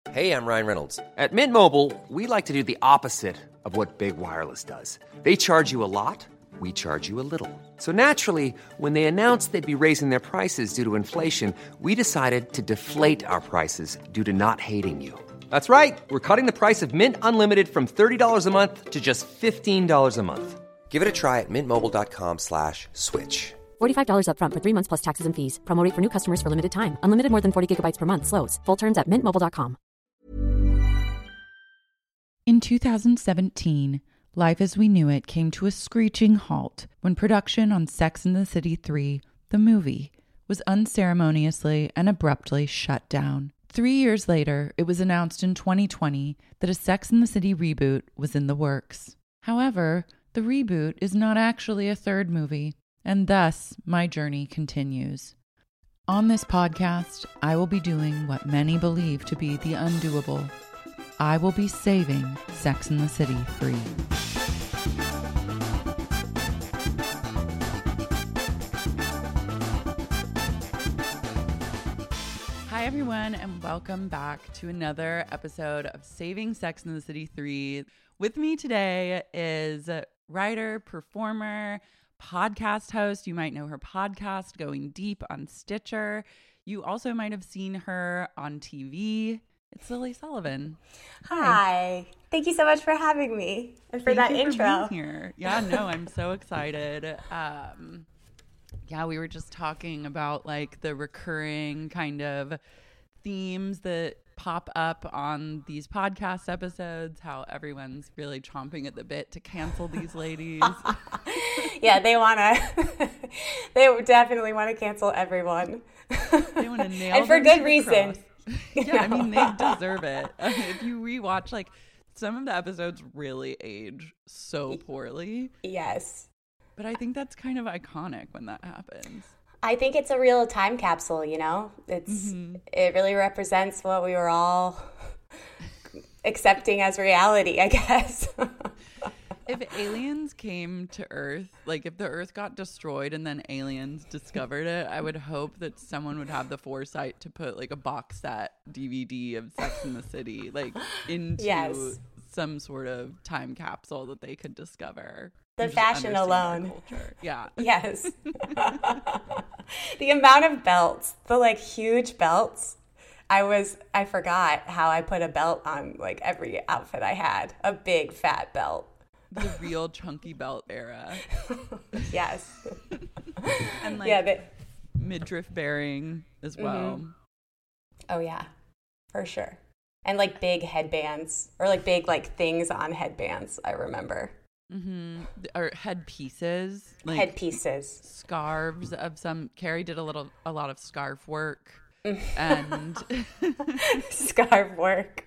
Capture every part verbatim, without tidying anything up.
Hey, I'm Ryan Reynolds. At Mint Mobile, we like to do the opposite of what Big Wireless does. They charge you a lot, we charge you a little. So naturally, when they announced they'd be raising their prices due to inflation, we decided to deflate our prices due to not hating you. That's right. We're cutting the price of Mint Unlimited from thirty dollars a month to just fifteen dollars a month. Give it a try at mintmobile.com slash switch. forty-five dollars up front for three months plus taxes and fees. Promo rate for new customers for limited time. Unlimited more than forty gigabytes per month. Slows full terms at mint mobile dot com. In two thousand seventeen, Life as We Knew It came to a screeching halt when production on Sex and the City three, the movie, was unceremoniously and abruptly shut down. Three years later, it was announced in twenty twenty that a Sex and the City reboot was in the works. However, the reboot is not actually a third movie, and thus my journey continues. On this podcast, I will be doing what many believe to be the undoable. I will be saving Sex and the City free. Hi everyone, and welcome back to another episode of Saving Sex and the City three. With me today is writer, performer, podcast host. You might know her podcast, Going Deep, on Stitcher. You also might have seen her on T V. It's Lily Sullivan. Hi. Hi. Thank you so much for having me and for Thank that you intro. For being here. Yeah, no, I'm so excited. Um, yeah, we were just talking about like the recurring kind of themes that pop up on these podcast episodes, how everyone's really chomping at the bit to cancel these ladies. Yeah, they want to, they definitely want to cancel everyone. They want to nail and for them good to reason. Yeah, I mean, they deserve it. I mean, if you rewatch, like, some of the episodes really age so poorly. Yes. But I think that's kind of iconic when that happens. I think it's a real time capsule, you know? It's mm-hmm. It really represents what we were all accepting as reality, I guess. If aliens came to Earth, like if the Earth got destroyed and then aliens discovered it, I would hope that someone would have the foresight to put like a box set D V D of Sex and the City, like into yes. some sort of time capsule that they could discover. The fashion alone. Yeah. Yes. The amount of belts, the like huge belts. I was, I forgot how I put a belt on like every outfit I had, a big fat belt. The real chunky belt era. Yes. And like yeah, they, midriff bearing as well. Mm-hmm. Oh yeah, for sure. And like big headbands or like big like things on headbands, I remember. Mm-hmm. Or headpieces. Like headpieces. Scarves of some, Carrie did a little, a lot of scarf work. And scarf work.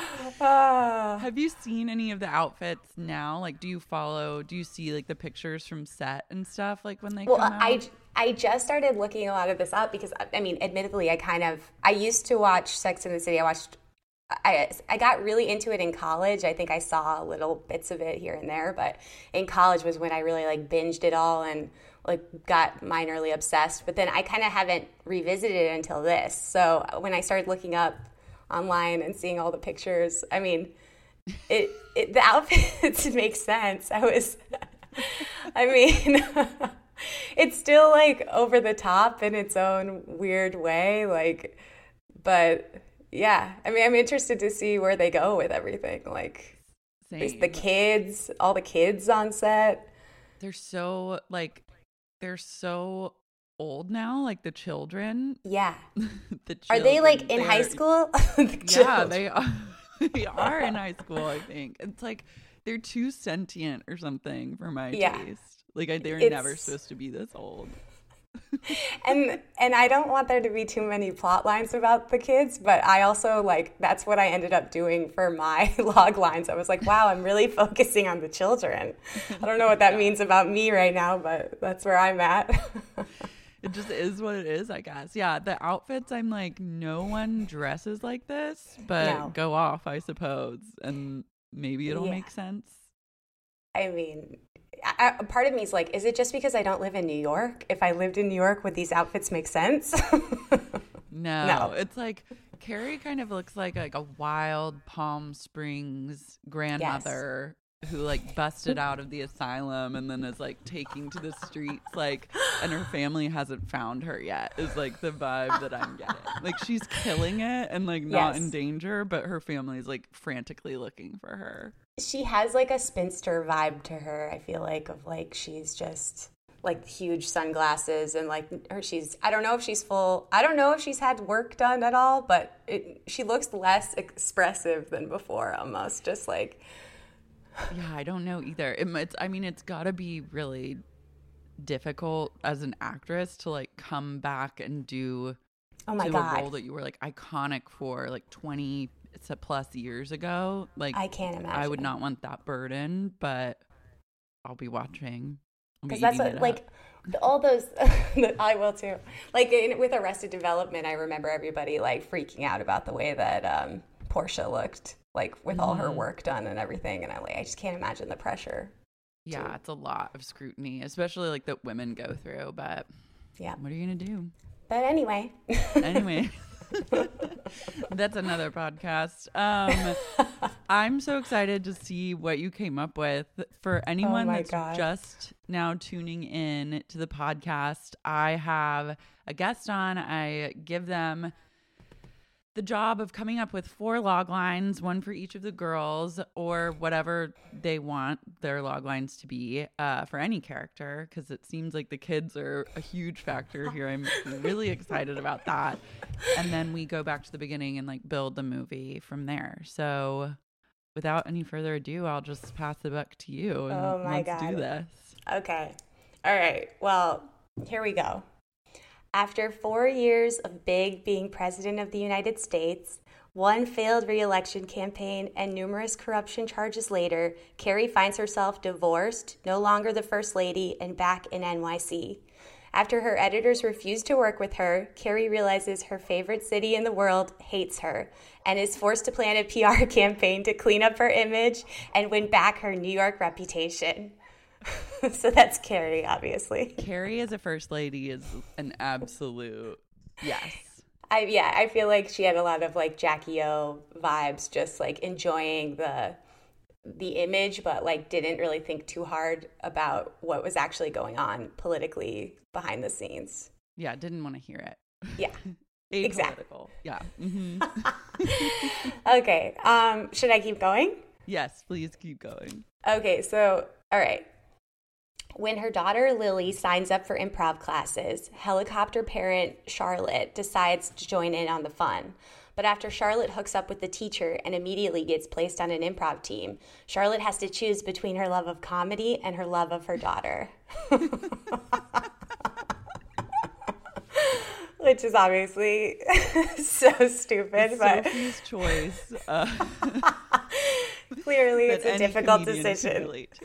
Uh, Have you seen any of the outfits now? Like, do you follow, do you see like the pictures from set and stuff like when they well, come out? I, I just started looking a lot of this up because, I mean, admittedly, I kind of, I used to watch Sex and the City. I watched, I, I got really into it in college. I think I saw little bits of it here and there, but in college was when I really like binged it all and like got minorly obsessed. But then I kind of haven't revisited it until this. So when I started looking up online and seeing all the pictures, I mean, it, it the outfits make sense. I was, I mean, it's still like over the top in its own weird way, like, but yeah, I mean, I'm interested to see where they go with everything. Like, there's the kids, all the kids on set. They're so like, they're so old now, like the children. Yeah. the children, are they like in high school? the yeah, they are. They are in high school, I think. It's like they're too sentient or something for my yeah. taste. Like I, they were it's... never supposed to be this old. and and I don't want there to be too many plot lines about the kids, but I also like that's what I ended up doing for my log lines. I was like, wow, I'm really focusing on the children. I don't know what that means about me right now, but that's where I'm at. It just is what it is, I guess. Yeah, the outfits, I'm like, no one dresses like this, but no. Go off, I suppose, and maybe it'll yeah. make sense. I mean, I, part of me is like, is it just because I don't live in New York? If I lived in New York, would these outfits make sense? no, no, it's like Carrie kind of looks like like a wild Palm Springs grandmother yes. who like busted out of the asylum and then is like taking to the streets, like, and her family hasn't found her yet. Is like the vibe that I'm getting. Like she's killing it and like not yes. in danger, but her family's like frantically looking for her. She has like a spinster vibe to her. I feel like of like she's just. Like huge sunglasses and like or she's I don't know if she's full I don't know if she's had work done at all, but it, she looks less expressive than before, almost just like yeah I don't know either. It, it's I mean it's gotta be really difficult as an actress to like come back and do oh my to God. a role that you were like iconic for like twenty plus years ago. Like I can't imagine. I would not want that burden, but I'll be watching. Because that's what, like, all those, I will too. Like, in, with Arrested Development, I remember everybody, like, freaking out about the way that um, Portia looked, like, with mm-hmm. all her work done and everything. And I'm like, I just can't imagine the pressure. Yeah, to... it's a lot of scrutiny, especially, like, that women go through. But yeah, what are you going to do? But anyway. Anyway. That's another podcast. Um, I'm so excited to see what you came up with. For anyone oh that's God. just now tuning in to the podcast, I have a guest on. I give them the job of coming up with four log lines, one for each of the girls, or whatever they want their log lines to be uh, for any character, because it seems like the kids are a huge factor here. I'm really excited about that. And then we go back to the beginning and like build the movie from there. So without any further ado, I'll just pass the buck to you and oh my let's God. do this. Okay. All right. Well, here we go. After four years of Big being president of the United States, one failed re-election campaign, and numerous corruption charges later, Carrie finds herself divorced, no longer the First Lady, and back in N Y C. After her editors refuse to work with her, Carrie realizes her favorite city in the world hates her and is forced to plan a P R campaign to clean up her image and win back her New York reputation. So that's Carrie, obviously. Carrie as a first lady is an absolute yes. I yeah, I feel like she had a lot of like Jackie O vibes, just like enjoying the the image, but like didn't really think too hard about what was actually going on politically behind the scenes. Yeah, didn't want to hear it. Yeah. Apolitical. Exactly. Yeah. Mm-hmm. Okay. Um, should I keep going? Yes, please keep going. Okay, so all right. When her daughter Lily signs up for improv classes, helicopter parent Charlotte decides to join in on the fun. But after Charlotte hooks up with the teacher and immediately gets placed on an improv team, Charlotte has to choose between her love of comedy and her love of her daughter. Which is obviously so stupid. It's but Sophie's choice. Uh, Clearly, it's a difficult decision.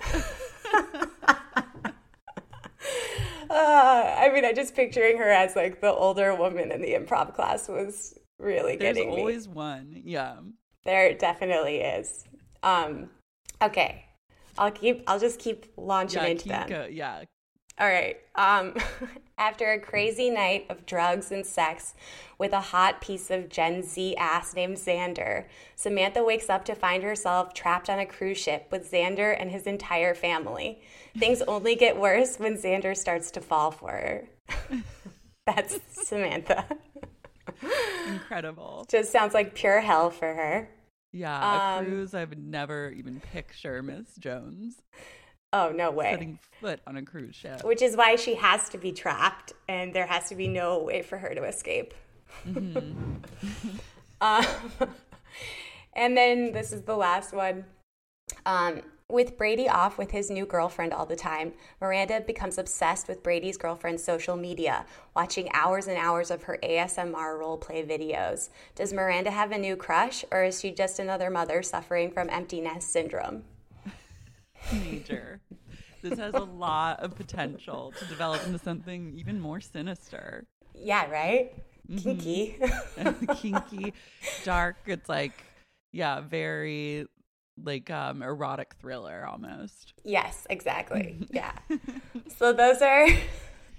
Uh, I mean, I'm just picturing her as like the older woman in the improv class was really There's getting me. There's always one, yeah. There definitely is. Um, okay, I'll keep. I'll just keep launching yeah, into keep them. Go, yeah. All right. Um, after a crazy night of drugs and sex with a hot piece of Gen Z ass named Xander, Samantha wakes up to find herself trapped on a cruise ship with Xander and his entire family. Things only get worse when Xander starts to fall for her. That's Samantha. Incredible. Just sounds like pure hell for her. Yeah, a Um, cruise I would never even picture Miss Jones Oh, no way. setting foot on a cruise ship. Which is why she has to be trapped, and there has to be no way for her to escape. Mm-hmm. um, and then this is the last one. Um, with Brady off with his new girlfriend all the time, Miranda becomes obsessed with Brady's girlfriend's social media, watching hours and hours of her A S M R roleplay videos. Does Miranda have a new crush, or is she just another mother suffering from empty nest syndrome? Major. This has a lot of potential to develop into something even more sinister. Yeah, right? Mm-hmm. Kinky. Kinky, dark. It's like, yeah, very like um erotic thriller almost. Yes, exactly. Yeah. So those are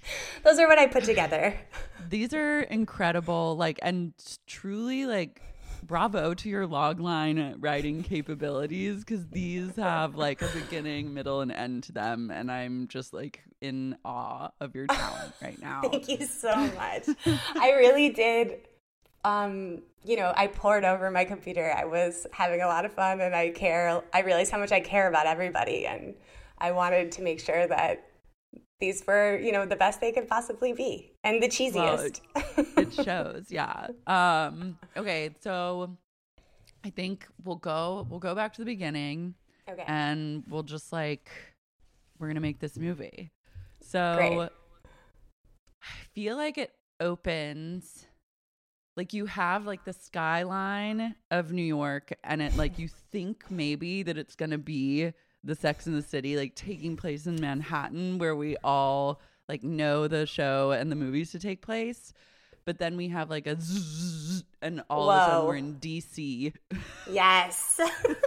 Those are what I put together. These are incredible, like, and truly, like, bravo to your logline writing capabilities, because these have like a beginning, middle, and end to them, and I'm just like in awe of your talent right now. Thank you so much. I really did. Um, you know, I poured over my computer. I was having a lot of fun, and I care. I realized how much I care about everybody, and I wanted to make sure that these were, you know, the best they could possibly be, and the cheesiest. Well, it shows, yeah. Um, okay, so I think we'll go we'll go back to the beginning, okay, and we'll just like we're gonna make this movie. So Great. I feel like it opens like you have like the skyline of New York, and it like you think maybe that it's gonna be the Sex and the City, like taking place in Manhattan, where we all like know the show and the movies to take place. But then we have like a zzz, and all Whoa. of a sudden we're in D C. Yes.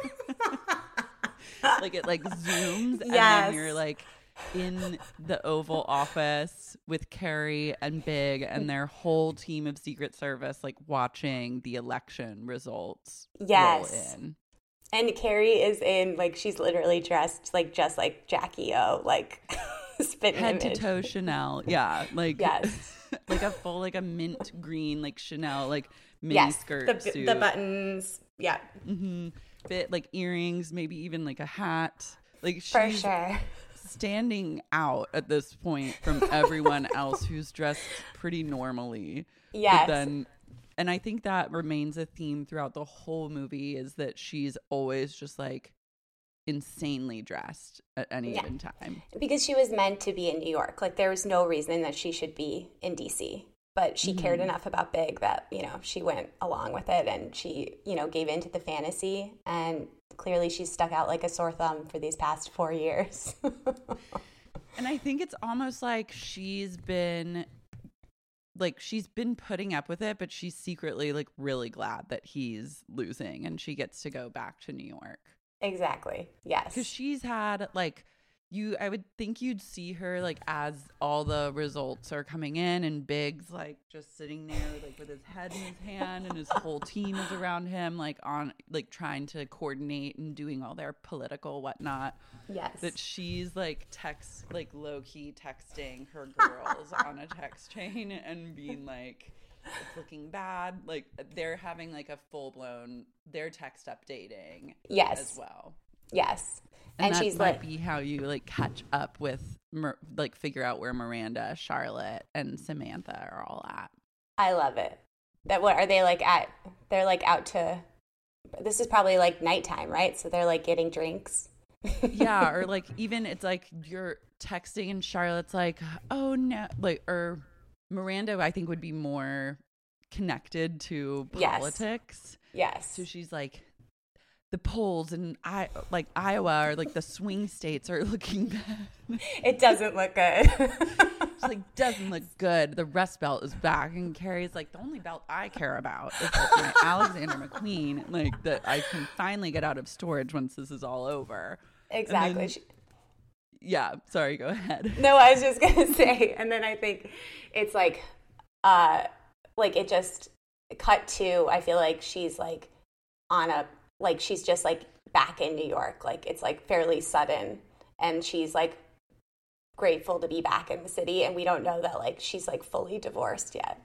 Like it like zooms, and Yes. then you're like in the Oval Office with Carrie and Big and their whole team of Secret Service, like watching the election results Yes. roll in. And Carrie is in, like, she's literally dressed like just like Jackie O, like spitting Head image. to toe Chanel, yeah, like Yes. like a full like a mint green like Chanel like mini Yes, skirt the, suit, the buttons, yeah, mm-hmm. Bit like earrings, maybe even like a hat. Like she's for sure. standing out at this point from everyone else who's dressed pretty normally. Yes. But then, and I think that remains a theme throughout the whole movie, is that she's always just like insanely dressed at any Yeah. given time. Because she was meant to be in New York. Like, there was no reason that she should be in D C. But she Mm-hmm. cared enough about Big that, you know, she went along with it, and she, you know, gave in to the fantasy. And clearly she's stuck out like a sore thumb for these past four years. And I think it's almost like she's been like she's been putting up with it, but she's secretly like really glad that he's losing and she gets to go back to New York. Exactly. Yes. Because she's had like you I would think you'd see her like as all the results are coming in, and Big's like just sitting there like with his head in his hand, and his whole team is around him, like on like trying to coordinate and doing all their political whatnot. Yes. That she's like text like low key texting her girls on a text chain and being like, it's looking bad. Like they're having like a full blown they're text updating Yes. as well. Yes. And, And, that she's might like, be how you like catch up with Mir- like figure out where Miranda, Charlotte, and Samantha are all at. I love it. That what are they like at? They're like out to. This is probably like nighttime, right? So they're like getting drinks. Yeah, or like even it's like you're texting and Charlotte's like, oh no, like, or Miranda I think would be more connected to Yes. politics. Yes. So she's like, the polls in I like Iowa or like the swing states are looking bad. It doesn't look good. It's like, doesn't look good. The Rust Belt is back, and Carrie's like, the only belt I care about is like my Alexander McQueen, like that I can finally get out of storage once this is all over. Exactly. Then, She- yeah, sorry, go ahead. No, I was just gonna say, and then I think it's like, uh, like it just cut to. I feel like she's like on a like she's just like back in New York. Like it's like fairly sudden, and she's like grateful to be back in the city, and we don't know that like she's like fully divorced yet.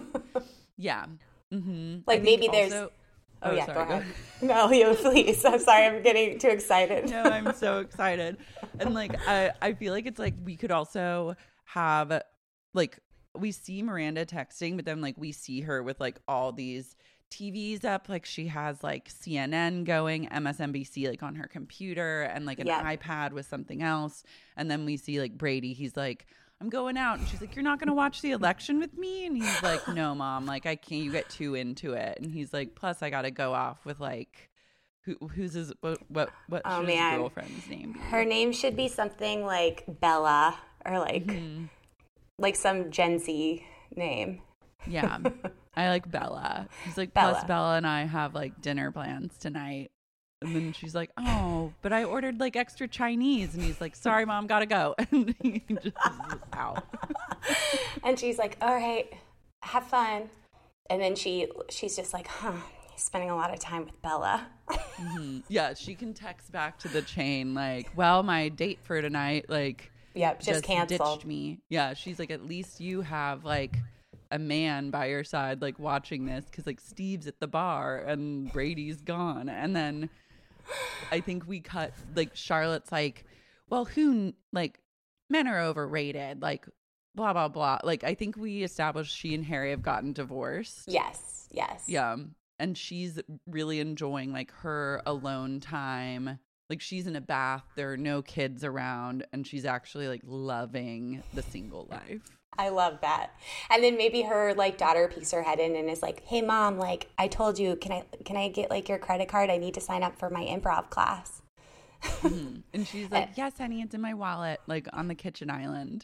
Yeah. Mm-hmm. Like maybe there's. Also, Oh, oh yeah, sorry, go go ahead. ahead. No, you please. I'm sorry, I'm getting too excited. No, I'm so excited. And like I, I feel like it's like we could also have like we see Miranda texting, but then like we see her with like all these T Vs up. Like she has like C N N going, M S N B C like on her computer, and like an Yeah. iPad with something else. And then we see like Brady, he's like, I'm going out. And she's like, you're not going to watch the election with me? And he's like, no, Mom, like I can't, you get too into it. And he's like, plus I got to go off with like, who, who's his, what, what, what Oh, should man. his girlfriend's name be? Her name should be something like Bella or like Mm-hmm. like some Gen Z name. Yeah. I like Bella. He's like, plus Bella. Bella and I have like dinner plans tonight. And then she's like, oh, but I ordered like extra Chinese. And he's like, sorry, Mom, gotta go. And he just is out. And she's like, all right, have fun. And then she she's just like, huh, he's spending a lot of time with Bella. Mm-hmm. Yeah, she can text back to the chain like, well, my date for tonight, like, yep, just, just canceled. ditched me. Yeah, she's like, at least you have like a man by your side, like watching this, because like Steve's at the bar and Brady's gone. And then I think we cut like Charlotte's like, well, who like men are overrated, like blah blah blah. Like I think we established she and Harry have gotten divorced. Yes, yes. Yeah, and she's really enjoying like her alone time. Like she's in a bath, there are no kids around, and she's actually like loving the single life. I love that. And then maybe her like daughter peeks her head in and is like, hey Mom, like I told you, can I can I get like your credit card? I need to sign up for my improv class. Mm-hmm. And she's like, yes, honey, it's in my wallet, like on the kitchen island.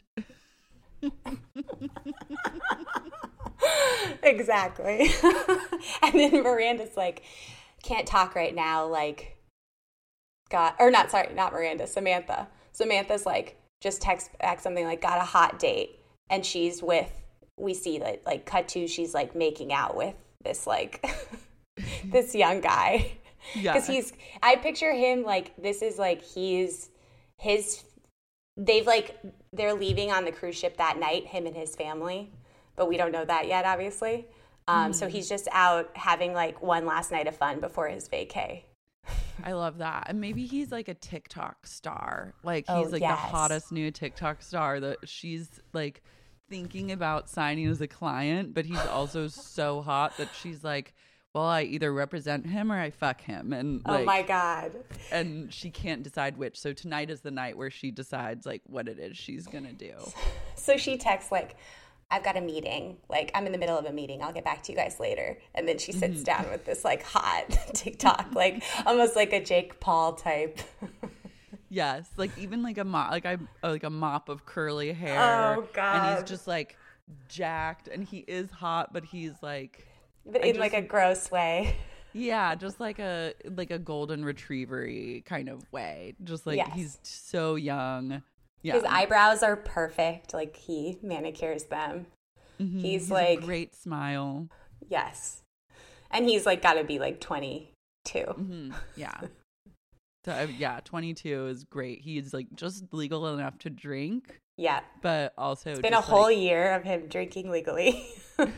Exactly. And then Miranda's like, can't talk right now, like got or not sorry, not Miranda, Samantha. Samantha's like just text back something like got a hot date. And she's with, we see that, like, cut to, she's, like, making out with this, like, this young guy. Yeah. Because he's, I picture him, like, this is, like, he's, his, they've, like, they're leaving on the cruise ship that night, him and his family. But we don't know that yet, obviously. Um, mm. So he's just out having, like, one last night of fun before his vacay. I love that. And maybe he's like a TikTok star. Like he's oh, like yes. the hottest new TikTok star that she's like thinking about signing as a client, but he's also so hot that she's like, well, I either represent him or I fuck him. And like, oh my God. And she can't decide which. So tonight is the night where she decides like what it is she's going to do. So she texts like, I've got a meeting. Like, I'm in the middle of a meeting. I'll get back to you guys later. And then she sits mm-hmm. down with this, like, hot TikTok, like, almost like a Jake Paul type. Yes. Like, even, like, a mop, like, I, like a mop of curly hair. Oh, God. And he's just, like, jacked. And he is hot, but he's, like. But in, just, like, a gross way. Yeah, just like a, like a golden retriever-y kind of way. Just, like, yes. He's so young. Yeah. His eyebrows are perfect. Like, he manicures them. Mm-hmm. He's, he's like... a great smile. Yes. And he's, like, got to be, like, twenty-two. Mm-hmm. Yeah. So, uh, yeah, twenty-two is great. He's, like, just legal enough to drink. Yeah. But also... It's been just, a whole like, year of him drinking legally.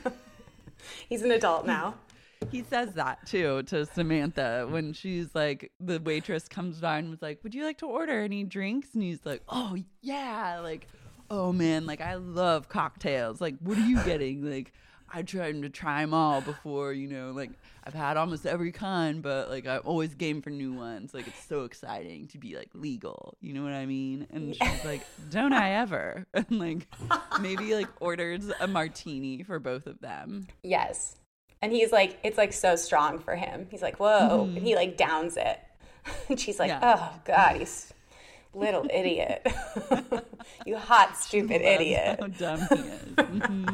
He's an adult now. He says that, too, to Samantha when she's like, the waitress comes by and was like, would you like to order any drinks? And he's like, oh, yeah. Like, oh, man, like, I love cocktails. Like, what are you getting? Like, I tried to try them all before, you know, like, I've had almost every kind, but, like, I'm always game for new ones. Like, it's so exciting to be, like, legal. You know what I mean? And she's like, don't I ever? And, like, maybe, like, orders a martini for both of them. Yes. And he's like, it's like so strong for him. He's like, whoa. Mm-hmm. And he like downs it. And she's like, yeah. oh, God, he's little idiot. You hot, stupid idiot. How dumb he is. Mm-hmm.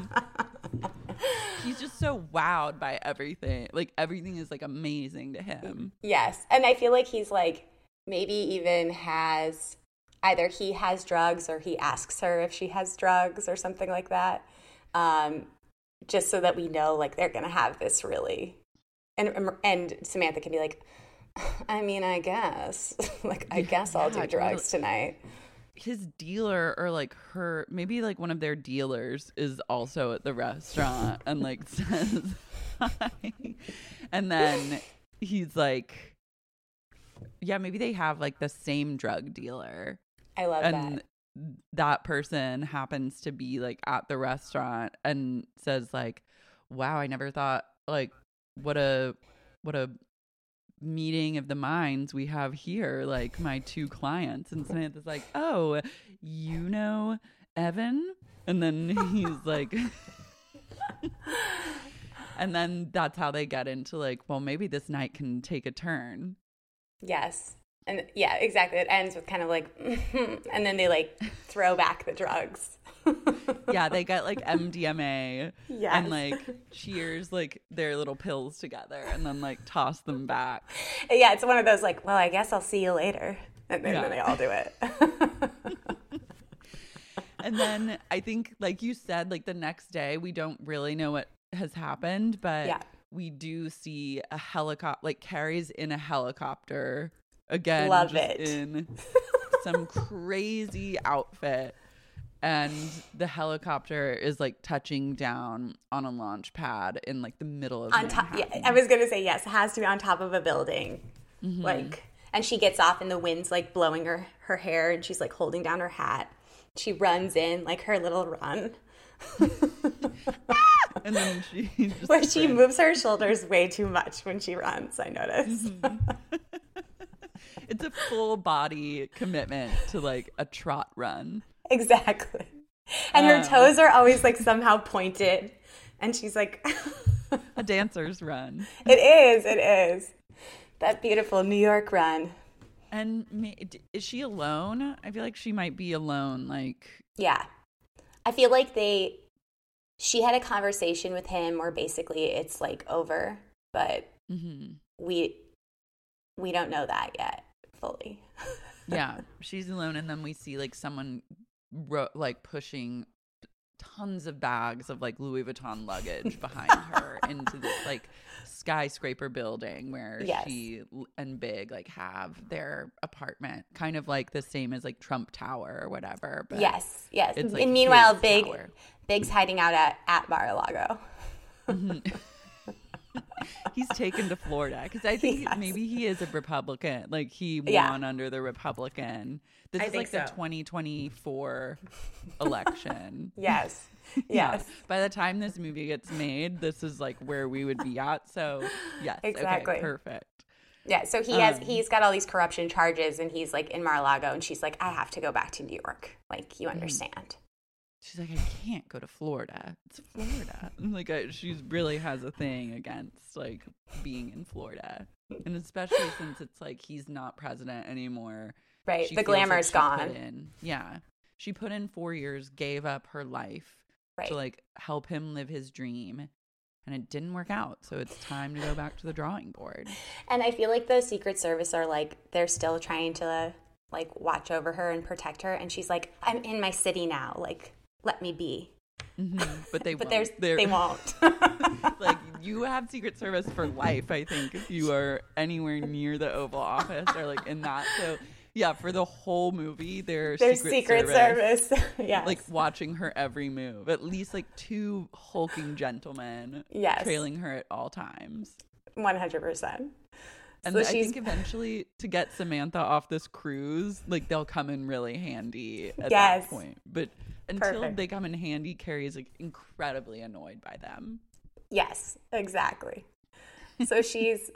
He's just so wowed by everything. Like, everything is like amazing to him. Yes. And I feel like he's like, maybe even has, either he has drugs or he asks her if she has drugs or something like that. Um, just so that we know, like, they're going to have this really, and and Samantha can be like, I mean, I guess, like, I guess I'll yeah, do drugs totally. Tonight. His dealer or, like, her, maybe, like, one of their dealers is also at the restaurant and, like, says hi. And then he's like, yeah, maybe they have, like, the same drug dealer. I love and that. That person happens to be like at the restaurant and says like, wow, I never thought, like, what a what a meeting of the minds we have here, like my two clients. And Samantha's like, oh, you know Evan? And then he's like and then that's how they get into like, well, maybe this night can take a turn. Yes. And yeah, exactly. It ends with kind of like, and then they like throw back the drugs. Yeah, they get like M D M A Yes. and like cheers like their little pills together and then like toss them back. Yeah, it's one of those like, well, I guess I'll see you later. And then, Yeah. then they all do it. And then I think, like you said, like the next day, we don't really know what has happened, but Yeah. we do see a helicopter, like Carrie's in a helicopter again, Love just it. in some crazy outfit. And the helicopter is like touching down on a launch pad in like the middle of on top. Manhattan. Yeah, I was gonna say yes. It has to be on top of a building, Mm-hmm. like. And she gets off, and the wind's like blowing her her hair, and she's like holding down her hat. She runs in like her little run, And then she just where she sprints. moves her shoulders way too much when she runs. I notice. It's a full body commitment to like a trot run. Exactly. And her Uh. toes are always like somehow pointed, and she's like, A dancer's run. "It is, it is." That beautiful New York run. And ma- is she alone? I feel like she might be alone. Like, Yeah. I feel like they, she had a conversation with him where basically it's like over, but mm-hmm. we, we don't know that yet fully. Yeah, she's alone. And then we see like someone ro- like pushing tons of bags of like Louis Vuitton luggage behind her into this like skyscraper building where Yes. she and Big like have their apartment, kind of like the same as like Trump Tower or whatever. But Yes, yes. it's, like, and meanwhile, his Big, tower. Big's hiding out at, at Mar-a-Lago. He's taken to Florida because I think Yes. maybe he is a Republican. Like he won Yeah. under the Republican. This I is think like the so. twenty twenty-four election. Yes, Yeah. yes. By the time this movie gets made, this is like where we would be at. So yes, Exactly. okay, perfect. Yeah, so he has, Um, he's got all these corruption charges, and he's like in Mar-a-Lago, and she's like, I have to go back to New York. Like, you understand. She's like, I can't go to Florida. It's Florida. Like, I, she really has a thing against like being in Florida, and especially since it's like he's not president anymore. Right, She the feels like glamour's she put gone. in- yeah, she put in four years, gave up her life Right. to like help him live his dream, and it didn't work out. So it's time to go back to the drawing board. And I feel like the Secret Service are like, they're still trying to like watch over her and protect her. And she's like, I'm in my city now. Like, let me be. Mhm. But they But won't. there's, They're- they won't. Like, you have Secret Service for life, I think, if you are anywhere near the Oval Office or like in that. So yeah, for the whole movie, they're There's Secret, Secret Service, Service. Yes. like watching her every move. At least like two hulking gentlemen Yes. trailing her at all times. one hundred percent. And So I she's- think eventually to get Samantha off this cruise, like they'll come in really handy at Yes. that point. But until Perfect. they come in handy, Carrie is like incredibly annoyed by them. Yes, exactly. So she's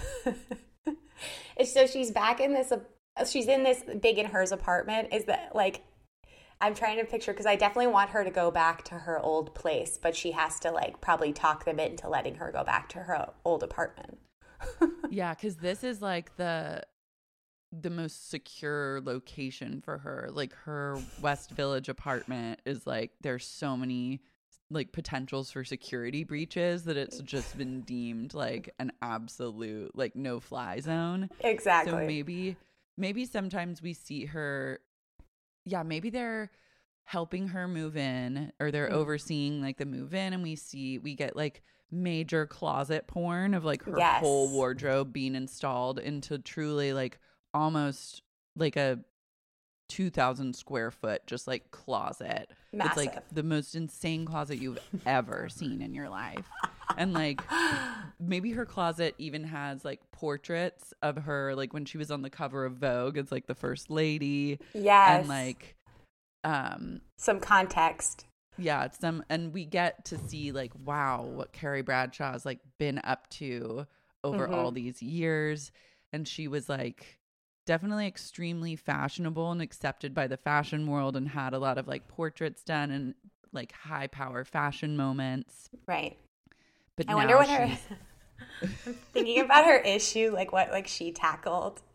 so she's back in this she's in this Big and Hers apartment. Is that like, I'm trying to picture, because I definitely want her to go back to her old place, but she has to like probably talk them into letting her go back to her old apartment. Yeah, because this is like the the most secure location for her. Like her West Village apartment is like, there's so many like potentials for security breaches that it's just been deemed like an absolute like no fly zone. Exactly. So maybe maybe sometimes we see her, yeah, maybe they're helping her move in, or they're Mm. overseeing like the move in, and we see we get like major closet porn of like her Yes. whole wardrobe being installed into truly like almost like a two thousand square foot just like closet. It's like Massive. the most insane closet you've ever seen in your life. And like maybe her closet even has like portraits of her, like when she was on the cover of Vogue, it's like the first lady. Yes. And like um Some context. yeah, it's some, and we get to see like, wow, what Carrie Bradshaw has like been up to over Mhm. all these years. And she was like definitely extremely fashionable and accepted by the fashion world, and had a lot of like portraits done and like high power fashion moments. Right. But I now wonder what her she's I'm thinking about her issue, like what like she tackled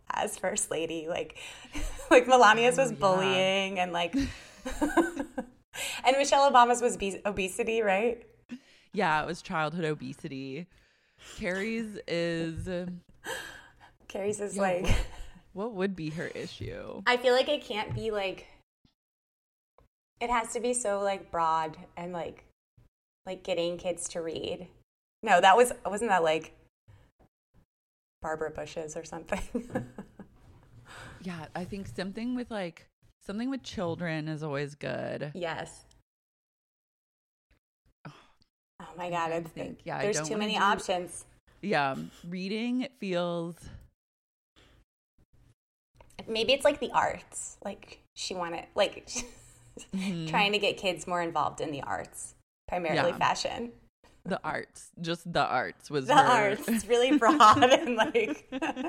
as first lady. Like, like Melania's was Oh, yeah. bullying and like, and Michelle Obama's was be- obesity, right? Yeah, it was childhood obesity. Carrie's is um, Carrie's is yeah, like, what, what would be her issue? I feel like it can't be like, it has to be so like broad and like, like getting kids to read. No, that was, wasn't that like Barbara Bush's or something? Yeah, I think something with like something with children is always good. Yes. Oh my God, I it's, think, yeah, I there's don't too wanna many do- options. Yeah, reading it feels Maybe it's like the arts. Like she wanted, like Mhm. trying to get kids more involved in the arts, primarily Yeah. fashion. the arts. Just the arts was The her. arts. It's really broad and like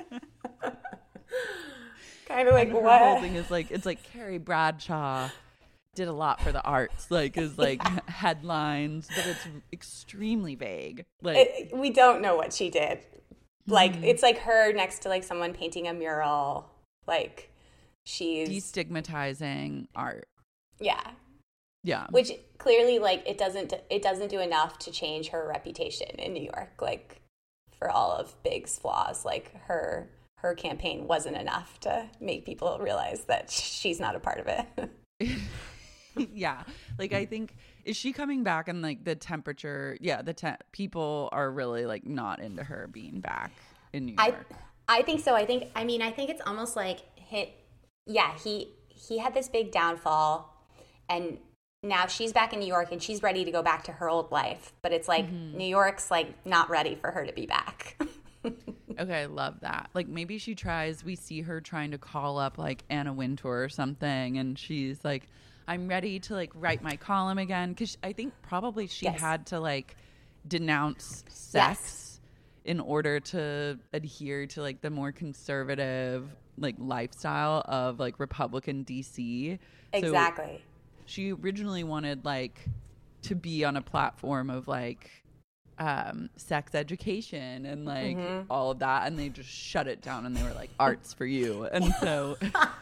kind of like And her what? whole thing is like it's like Carrie Bradshaw did a lot for the arts, like is like Yeah. headlines, but it's extremely vague. Like It, we don't know what she did. Like Mhm. it's like her next to like someone painting a mural. Like she's destigmatizing art. yeah. Yeah. Which clearly, like, it doesn't it doesn't do enough to change her reputation in New York. Like, for all of Big's flaws, like her her campaign wasn't enough to make people realize that she's not a part of it. Yeah, like I think is she coming back and like the temperature? Yeah, the te- people are really like not into her being back in New I York. I think so. I think I mean I think it's almost like hit. Yeah, he he had this big downfall, and now she's back in New York and she's ready to go back to her old life. But it's like Mm-hmm. New York's like not ready for her to be back. Okay, I love that. Like maybe she tries. We see her trying to call up like Anna Wintour or something, and she's like, "I'm ready to like write my column again." Because I think probably she Yes. had to like denounce sex Yes. in order to adhere to like the more conservative like lifestyle of like Republican D C. So Exactly. she originally wanted like to be on a platform of like um sex education and like Mm-hmm. all of that, and they just shut it down and they were like, arts for you. And so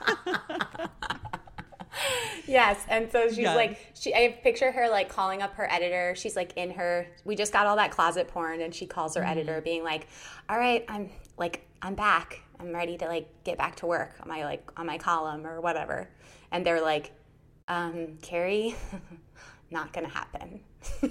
Yes, and so she's Yeah. like, she. I picture her like calling up her editor. She's like in her. We just got all that closet porn, and she calls her editor, being like, "All right, I'm like, I'm back. I'm ready to like get back to work on my like on my column or whatever." And they're like, um, "Carrie, not gonna happen."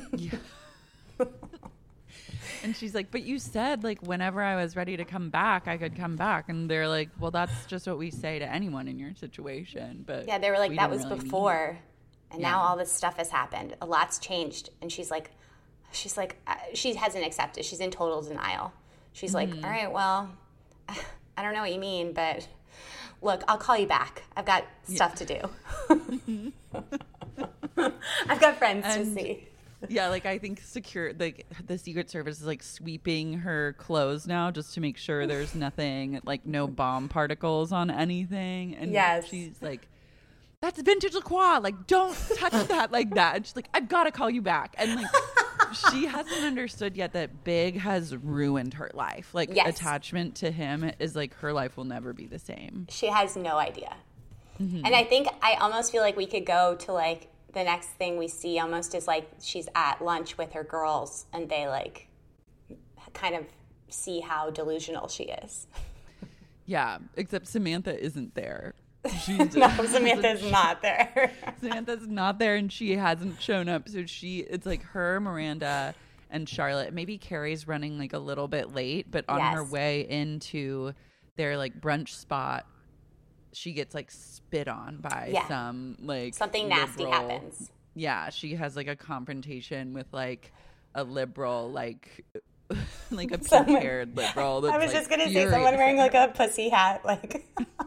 and she's like, but you said like whenever I was ready to come back I could come back. And they're like, well, that's just what we say to anyone in your situation. But Yeah, they were like, we that didn't was really mean before, and now Yeah. all this stuff has happened. A lot's changed, and she's like, she's like, uh, she hasn't accepted. She's in total denial. She's like, Mm-hmm. all right, well, I don't know what you mean, but look, I'll call you back. I've got stuff to do. I've got friends to And- see. Yeah, like I think secure like the Secret Service is like sweeping her clothes now just to make sure there's nothing like no bomb particles on anything. And Yes. she's like, that's vintage LaCroix. Like, don't touch that like that. And she's like, I've got to call you back. And like, she hasn't understood yet that Big has ruined her life. Like, Yes. attachment to him is like her life will never be the same. She has no idea. Mm-hmm. And I think I almost feel like we could go to like the next thing we see almost is like she's at lunch with her girls and they like kind of see how delusional she is. Yeah, except Samantha isn't there. She's, No, Samantha's not there. Samantha's not there and she hasn't shown up. So she, it's like her, Miranda, and Charlotte. Maybe Carrie's running like a little bit late, but on her Yes. way into their like brunch spot, she gets like spit on by Yeah. some like Something nasty liberal- happens. Yeah, she has like a confrontation with like a liberal, like like a Someone- pink-haired liberal. That's, I was like, just gonna say furious someone at wearing her. like a pussy hat, like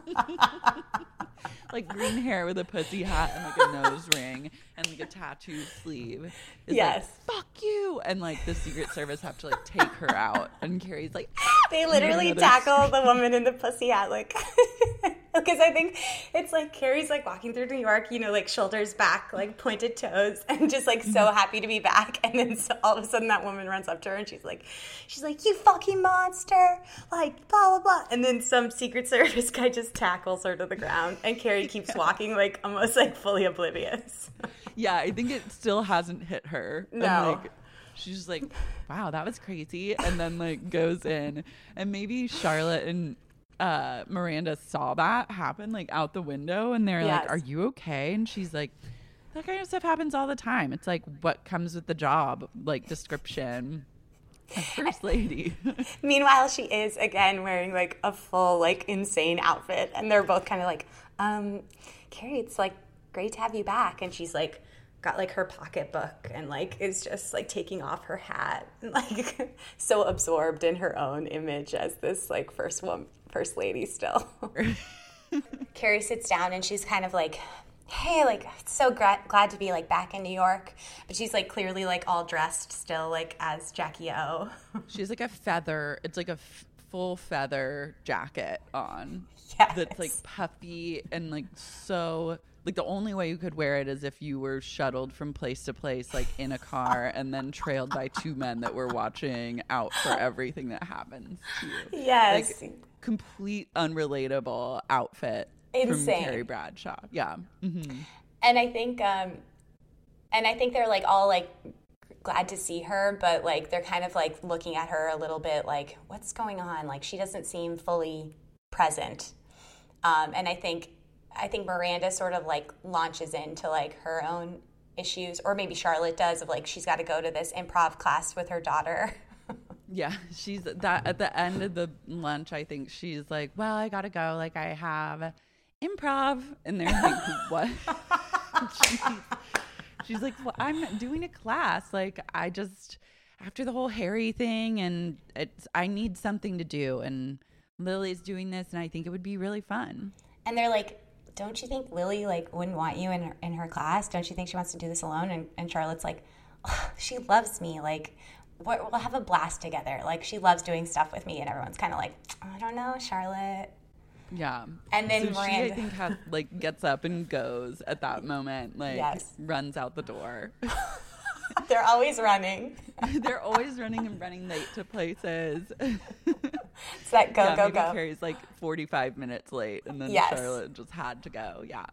like green hair with a pussy hat and like a nose ring and like a tattoo sleeve. Is Yes. like, fuck you. And like the Secret Service have to like take her out. And Carrie's like, they literally another tackle the woman in the pussy hat, like Because I think it's like Carrie's like walking through New York, you know, like shoulders back, like pointed toes, and just like so happy to be back. And then so all of a sudden that woman runs up to her and she's like, she's like, you fucking monster, like blah, blah, blah. And then some Secret Service guy just tackles her to the ground and Carrie keeps walking like almost like fully oblivious. Yeah, I think it still hasn't hit her. No. And, like, she's just like, wow, that was crazy. And then like goes in, and maybe Charlotte and uh, Miranda saw that happen like out the window, and they're Yes. like, are you okay? And she's like, that kind of stuff happens all the time. It's like what comes with the job, like description. A first lady. Meanwhile, she is again wearing like a full like insane outfit, and they're both kind of like, um, Carrie, it's like great to have you back. And she's like got like her pocketbook and like is just like taking off her hat and like so absorbed in her own image as this like first woman, first lady still. Carrie sits down and she's kind of like, hey, like so gra- glad to be like back in New York, but she's like clearly like all dressed still like as Jackie O. She's like a feather. It's like a f- full feather jacket on. Yes. That's like puffy and like so. Like the only way you could wear it is if you were shuttled from place to place, like in a car, and then trailed by two men that were watching out for everything that happens to you. Yes. Like complete unrelatable outfit. Insane. From Carrie Bradshaw. Yeah. Mm-hmm. And I think, um, and I think they're like all like glad to see her, but like they're kind of like looking at her a little bit like, what's going on? Like she doesn't seem fully present. Um, and I think, I think Miranda sort of like launches into like her own issues, or maybe Charlotte does, of like she's got to go to this improv class with her daughter. Yeah, she's that at the end of the lunch. I think she's like, "Well, I gotta go. Like, I have improv," and they're like, "What?" she's, she's like, "Well, I'm doing a class. Like, I just after the whole Harry thing, and it's I need something to do, and Lily's doing this, and I think it would be really fun." And they're like, don't you think Lily like wouldn't want you in her, in her class? Don't you think she wants to do this alone? And, and Charlotte's like, oh, she loves me. Like, we're, we'll have a blast together. Like, she loves doing stuff with me. And everyone's kind of like, I don't know, Charlotte. Yeah. And then so Miranda, she, I think, has, like gets up and goes at that moment. Like, yes. runs out the door. They're always running. They're always running and running late to places. It's that go, yeah, go, maybe go. Carrie's like forty-five minutes late, and then Yes. Charlotte just had to go. Yeah.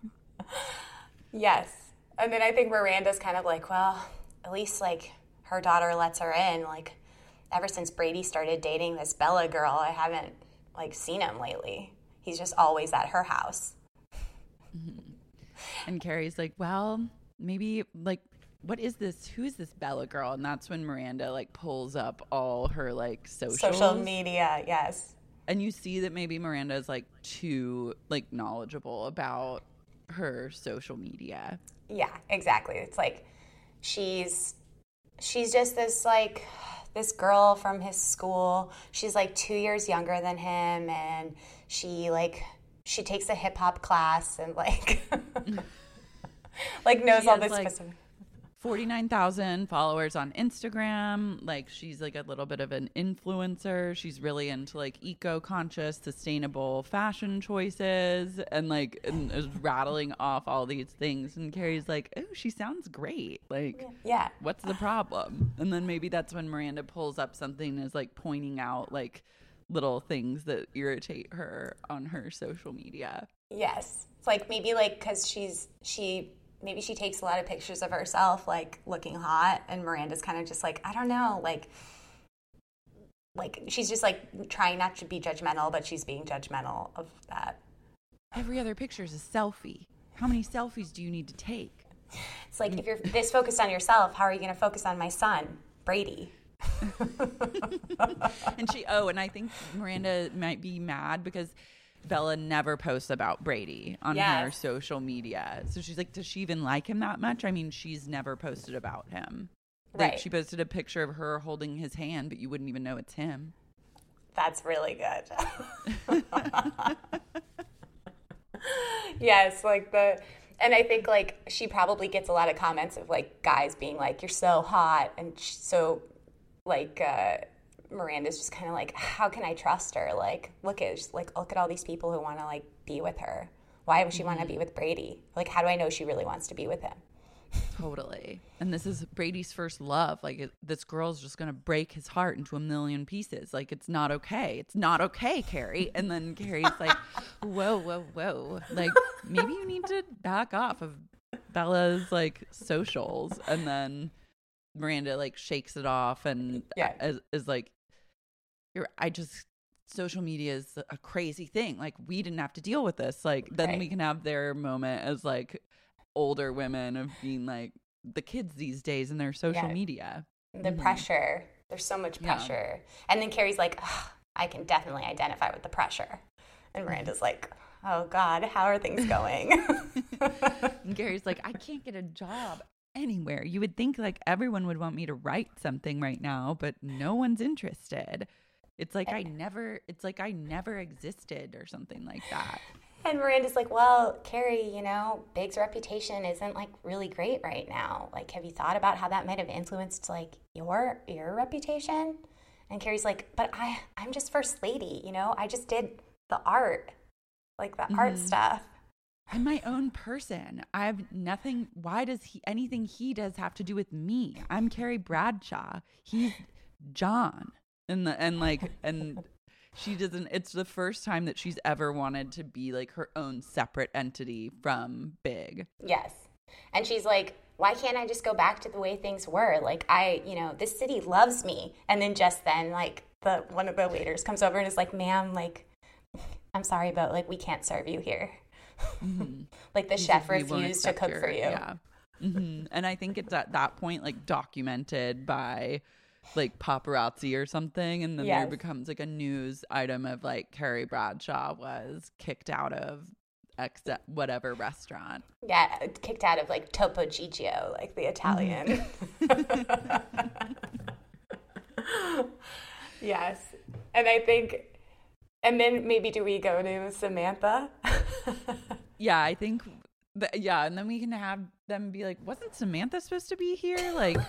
Yes. And then I think Miranda's kind of like, well, at least like her daughter lets her in. Like, ever since Brady started dating this Bella girl, I haven't like seen him lately. He's just always at her house. Mm-hmm. And Carrie's like, well, maybe like, what is this? Who is this Bella girl? And that's when Miranda like pulls up all her like socials. Social media, yes. And you see that maybe Miranda is like too like knowledgeable about her social media. Yeah, exactly. It's like she's she's just this like this girl from his school. She's like two years younger than him, and she like she takes a hip hop class and like like knows She all has, this like, specific. forty-nine thousand followers on Instagram. Like she's like a little bit of an influencer. She's really into like eco-conscious, sustainable fashion choices, and like and is rattling off all these things. And Carrie's like, oh, she sounds great. Like, Yeah. what's the problem? And then maybe that's when Miranda pulls up something and is like pointing out like little things that irritate her on her social media. Yes. It's like maybe like because she's she maybe she takes a lot of pictures of herself like looking hot, and Miranda's kind of just like, I don't know, like like she's just like trying not to be judgmental, but she's being judgmental of that. Every other picture is a selfie. How many selfies do you need to take? It's like, if you're this focused on yourself, how are you going to focus on my son, Brady? And she, oh, and I think Miranda might be mad because Bella never posts about Brady on Yes. her social media. So she's like, does she even like him that much? I mean, she's never posted about him. Like, Right. she posted a picture of her holding his hand, but you wouldn't even know it's him. That's really good. Yes, like the, and I think like she probably gets a lot of comments of like guys being like, you're so hot, and sh- so like uh, Miranda's just kind of like, how can I trust her? Like, look at like look at all these people who want to like be with her. Why would she want to be with Brady? Like, how do I know she really wants to be with him? Totally. And this is Brady's first love. Like, it, this girl's just going to break his heart into a million pieces. Like, it's not okay. It's not okay, Carrie. And then Carrie's like, whoa, whoa, whoa. Like, maybe you need to back off of Bella's, like, socials. And then Miranda, like, shakes it off and yeah. is, is like, You're, I just, social media is a crazy thing. Like, we didn't have to deal with this. Like, then right. we can have their moment as, like, older women of being like the kids these days and their social yeah. media. The mm-hmm. pressure. There's so much pressure. Yeah. And then Carrie's like, oh, I can definitely identify with the pressure. And Miranda's like, oh God, how are things going? And Gary's like, I can't get a job anywhere. You would think like everyone would want me to write something right now, but no one's interested. It's like I never, it's like I never existed or something like that. And Miranda's like, well, Carrie, you know, Big's reputation isn't like really great right now. Like, have you thought about how that might have influenced like your your reputation? And Carrie's like, but I I'm just first lady, you know, I just did the art, like the mm-hmm. art stuff. I'm my own person. I have nothing. Why does he anything he does have to do with me? I'm Carrie Bradshaw. He's John, and the and like and. She doesn't, it's the first time that she's ever wanted to be like her own separate entity from Big. Yes. And she's like, why can't I just go back to the way things were? Like, I, you know, this city loves me. And then just then, like, the one of the waiters comes over and is like, ma'am, like, I'm sorry, but like, we can't serve you here. Mm-hmm. Like, the He's chef like, refused to cook your, for you. Yeah. Mm-hmm. And I think it's at that point, like, documented by like paparazzi or something, and then yes. there becomes like a news item of like Carrie Bradshaw was kicked out of X whatever restaurant. Yeah, kicked out of like Topo Gigio, like the Italian. Yes. And I think, and then maybe do we go to Samantha? Yeah, I think, th- yeah, and then we can have them be like, wasn't Samantha supposed to be here? Like...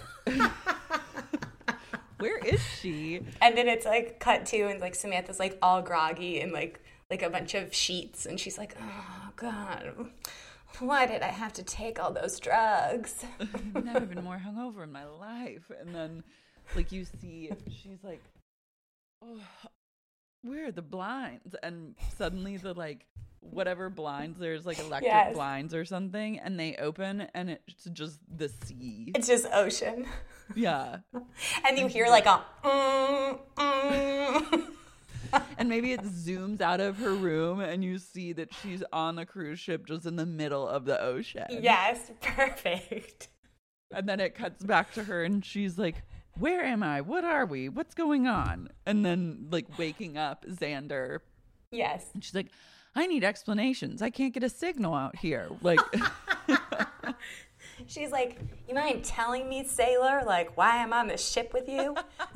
Where is she? And then it's like cut to and like Samantha's like all groggy and like like a bunch of sheets and she's like, oh God, why did I have to take all those drugs? I've never been more hungover in my life. And then like you see she's like, oh, where are the blinds? And suddenly the like whatever blinds, there's like electric yes. blinds or something, and they open and it's just the sea. It's just ocean. Yeah. And you hear like a mm, mm. And maybe it zooms out of her room and you see that she's on the cruise ship just in the middle of the ocean. Yes, perfect. And then it cuts back to her and she's like, where am I? What are we? What's going on? And then like waking up Xander. Yes. And she's like, I need explanations. I can't get a signal out here. Like, she's like, you mind telling me, sailor, like why I'm on this ship with you?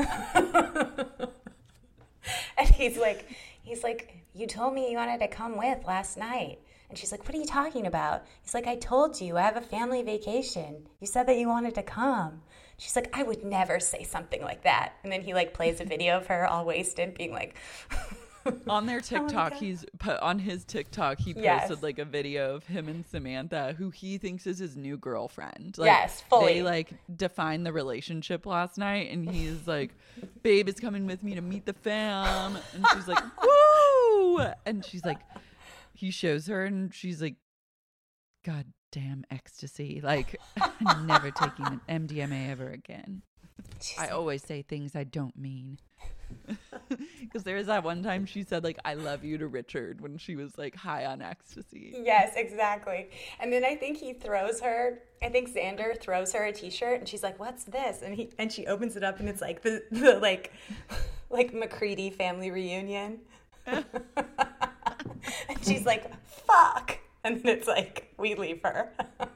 And he's like, he's like, you told me you wanted to come with last night. And she's like, what are you talking about? He's like, I told you, I have a family vacation. You said that you wanted to come. She's like, I would never say something like that. And then he like plays a video of her all wasted being like... On their TikTok, oh he's put on his TikTok, he posted yes. like a video of him and Samantha, who he thinks is his new girlfriend. Like, yes, fully. They like defined the relationship last night, and he's like, "Babe is coming with me to meet the fam," and she's like, "Woo!" And she's like, he shows her, and she's like, "God damn ecstasy! Like, I'm never taking an M D M A ever again." She's I like, always say things I don't mean. Because there was that one time she said like I love you to Richard when she was like high on ecstasy. Yes, exactly. And then I think he throws her I think Xander throws her a t-shirt and she's like, what's this? And he and she opens it up and it's like the, the like like McCready family reunion. And she's like, fuck. And then it's like we leave her.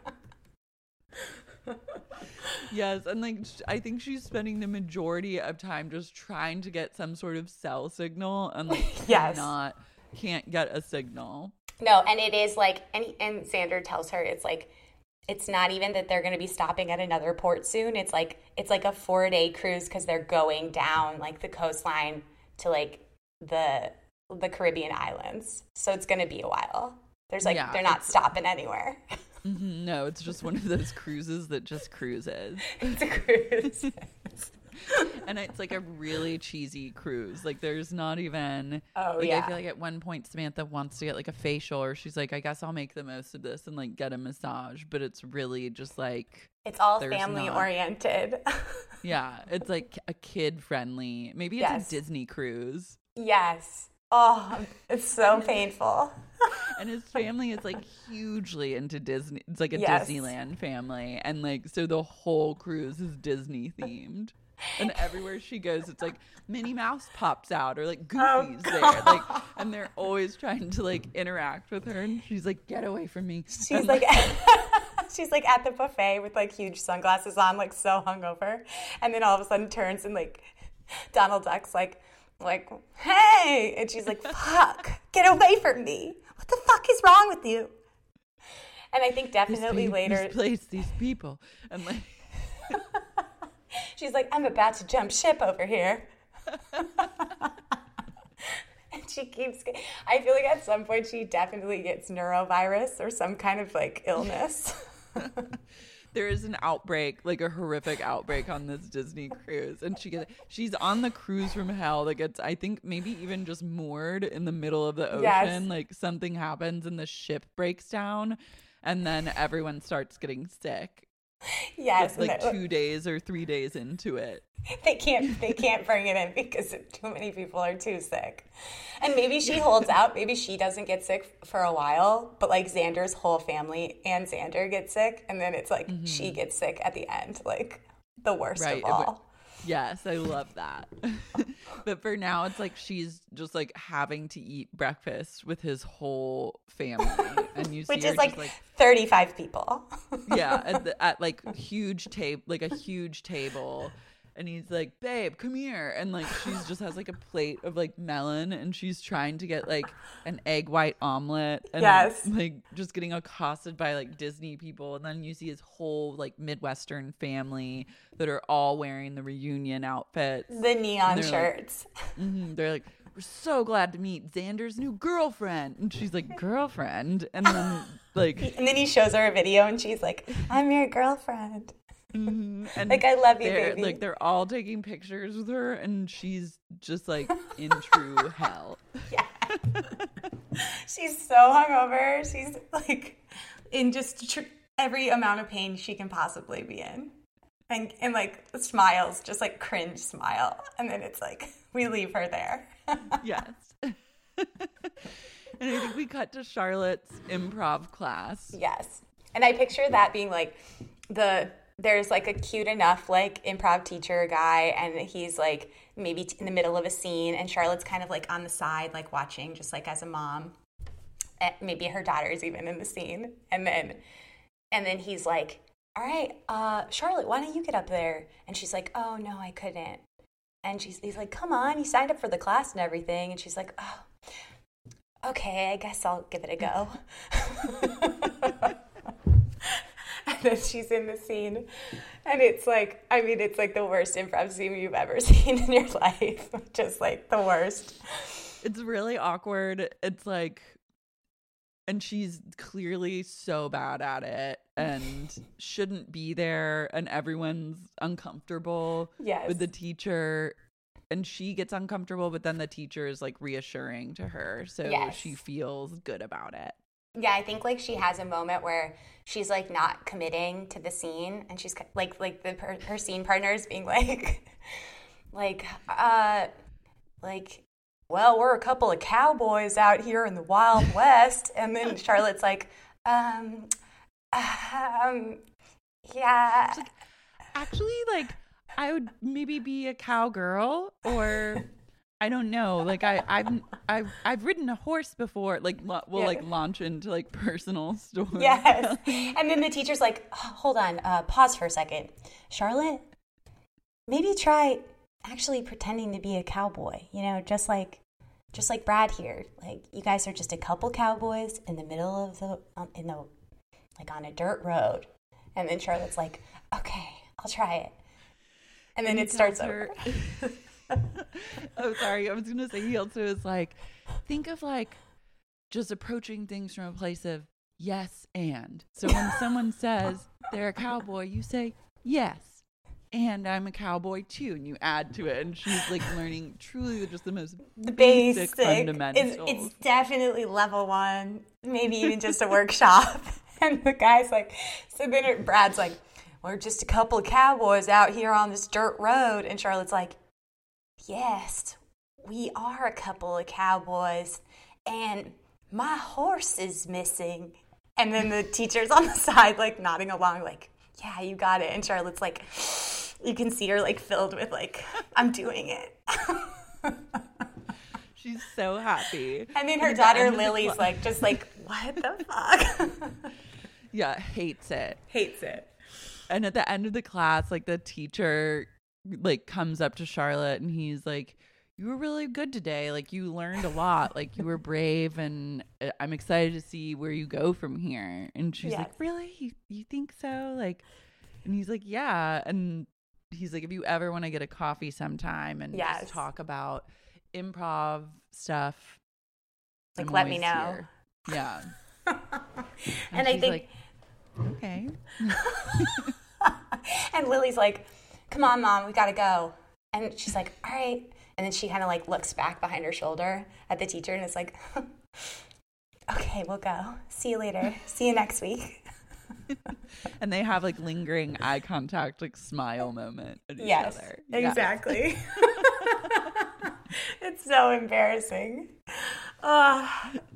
Yes, and like I think she's spending the majority of time just trying to get some sort of cell signal and like yes. not can't get a signal. No, and it is like and and Xander tells her it's like it's not even that they're going to be stopping at another port soon. It's like it's like a four day cruise because they're going down like the coastline to like the the Caribbean islands. So it's going to be a while. There's like Yeah, they're not stopping anywhere. Mhm, no, it's just one of those cruises that just cruises. It's a cruise. And it's like a really cheesy cruise. Like there's not even Oh, like yeah. I feel like at one point Samantha wants to get like a facial, or she's like, I guess I'll make the most of this and like get a massage, but it's really just like It's all There's family not. oriented. yeah, it's like a kid friendly. Maybe it's Yes. a Disney cruise. Yes. Oh, it's so painful. And his family is like hugely into Disney. It's like a Yes. Disneyland family. And like, so the whole cruise is Disney themed. And everywhere she goes, it's like Minnie Mouse pops out or like Goofy's there. Like, and they're always trying to like interact with her. And she's like, get away from me. She's And, like, she's like at the buffet with like huge sunglasses on, like so hungover, and then all of a sudden turns and like Donald Duck's like, like, hey, and she's like, fuck, get away from me. What the fuck is wrong with you? And I think this definitely pe- later, this place, these people. And like, she's like, I'm about to jump ship over here. And she keeps, I feel like at some point she definitely gets neurovirus or some kind of like illness. there is an outbreak, like a horrific outbreak on this Disney cruise, and she gets she's on the cruise from hell that gets, I think, maybe even just moored in the middle of the ocean. Yes. Like something happens and the ship breaks down, and then everyone starts getting sick. Yes. Like and it- two days or three days into it. They can't they can't bring it in because too many people are too sick. And maybe she holds out. Maybe she doesn't get sick for a while, but like Xander's whole family and Xander get sick, and then it's like she gets sick at the end, like the worst Right. of all. Yes, I love that. But for now, it's like she's just like having to eat breakfast with his whole family, and you see Which her is like, just like thirty-five people. yeah, at, the, at like huge table, like a huge table, and he's like, "Babe, come here," and like she's just has like a plate of like melon, and she's trying to get like an egg white omelet, and Yes. like just getting accosted by like Disney people, and then you see his whole like Midwestern family that are all wearing the reunion outfits. The neon they're like- shirts. Mhm, they're like, "We're so glad to meet Xander's new girlfriend," and she's like, "Girlfriend," and then like. And then he shows her a video and she's like, I'm your girlfriend. Mhm. And Like, I love you, they're, baby. Like they're all taking pictures with her, and she's just like in true hell. She's so hungover. She's like in just tr- every amount of pain she can possibly be in. And, and like smiles, just like cringe smile. And then it's like, we leave her there. Yes. And I think we cut to Charlotte's improv class. Yes. And I picture that being like the, there's like a cute enough like improv teacher guy, and he's like maybe t- in the middle of a scene, and Charlotte's kind of like on the side, like watching just like as a mom. And maybe her daughter's even in the scene. And then, and then he's like, all right, uh, Charlotte, why don't you get up there? And she's like, oh no, I couldn't. And she's, he's like, come on, you signed up for the class and everything. And she's like, oh, okay, I guess I'll give it a go. And then she's in the scene, and it's like, I mean, it's like the worst improv scene you've ever seen in your life. Just like the worst. It's really awkward. It's like, and she's clearly so bad at it and shouldn't be there, and everyone's uncomfortable Yes. with the teacher, and she gets uncomfortable, but then the teacher is like reassuring to her, so Yes. she feels good about it. Yeah, I think like she has a moment where she's like not committing to the scene, and she's like like the her, her scene partners being like like uh like well, we're a couple of cowboys out here in the Wild West, and then Charlotte's like um um yeah. Actually, like, I would maybe be a cowgirl, or I don't know. Like, I, I've, I've, I've ridden a horse before. Like, lo- we'll Yeah. like launch into like personal stories. Yes. And then the teacher's like, oh, hold on, uh, pause for a second. Charlotte, maybe try actually pretending to be a cowboy, you know, just like just like Brad here. Like, you guys are just a couple cowboys in the middle of the, um, in the, like on a dirt road. And then Charlotte's like, okay, I'll try it. And then And it he starts tells over. her- oh, sorry. I was going to say he also is like, think of like just approaching things from a place of yes and. So when someone says they're a cowboy, you say yes. And I'm a cowboy too, and you add to it, and she's like learning truly just the most The basic, basic. fundamentals. It's, it's definitely level one, maybe even just a workshop. And the guy's like, so then Brad's like, we're just a couple of cowboys out here on this dirt road. And Charlotte's like, yes, we are a couple of cowboys, and my horse is missing. And then the teacher's on the side, like nodding along, like, yeah, you got it. And Charlotte's like, you can see her like filled with like, I'm doing it. She's so happy. And then her And at the daughter end of the Lily's cla- like, just like, what the fuck? yeah, hates it. Hates it. And at the end of the class, like the teacher like comes up to Charlotte and he's like, you were really good today. Like you learned a lot. Like you were brave, and I'm excited to see where you go from here. And she's Yes. like, really? You, you think so? Like, and he's like, yeah. And he's like, if you ever want to get a coffee sometime and Yes. just talk about improv stuff, Like, I'm let me always know. here. Yeah. And I she's think, like, okay. and Lily's like, come on, Mom, we gotta go. And she's like, all right. And then she kind of like looks back behind her shoulder at the teacher and is like, okay, we'll go. See you later. See you next week. And they have like lingering eye contact, like smile moment at each Yes, other. Yes. exactly. It's so embarrassing. Uh.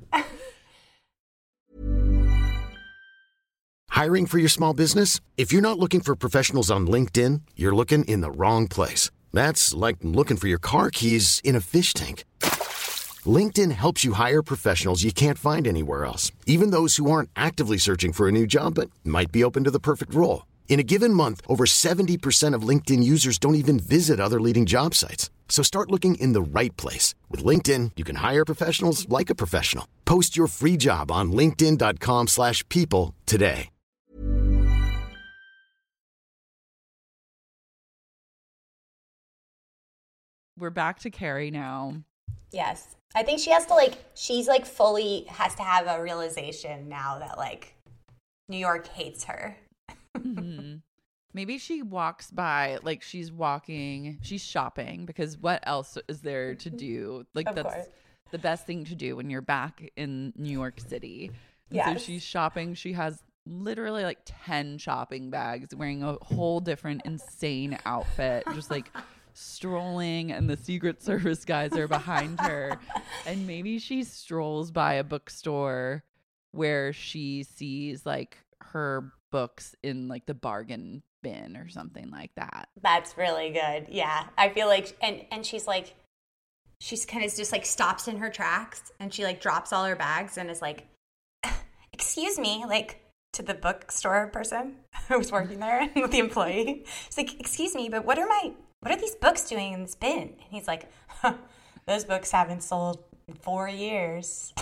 Hiring for your small business? If you're not looking for professionals on LinkedIn, you're looking in the wrong place. That's like looking for your car keys in a fish tank. LinkedIn helps you hire professionals you can't find anywhere else, even those who aren't actively searching for a new job but might be open to the perfect role. In a given month, over seventy percent of LinkedIn users don't even visit other leading job sites. So start looking in the right place. With LinkedIn, you can hire professionals like a professional. Post your free job on linkedin dot com slash people today. We're back to Carrie now. Yes. I think she has to like, she's like fully has to have a realization now that like New York hates her. Mm-hmm. Maybe she walks by, like she's walking, she's shopping, because what else is there to do? Like Of that's course. the best thing to do when you're back in New York City. And Yes. So she's shopping. She has literally like ten shopping bags, wearing a whole different insane outfit, just like strolling, and the Secret Service guys are behind her. And maybe she strolls by a bookstore where she sees like her books in like the bargain bin or something like that. That's really good. Yeah. I feel like, and, and she's like, she's kind of just like stops in her tracks and she like drops all her bags and is like, excuse me, like to the bookstore person who was working there, the employee. She's like, excuse me, but what are my, what are these books doing in this bin? And he's like, huh, those books haven't sold in four years.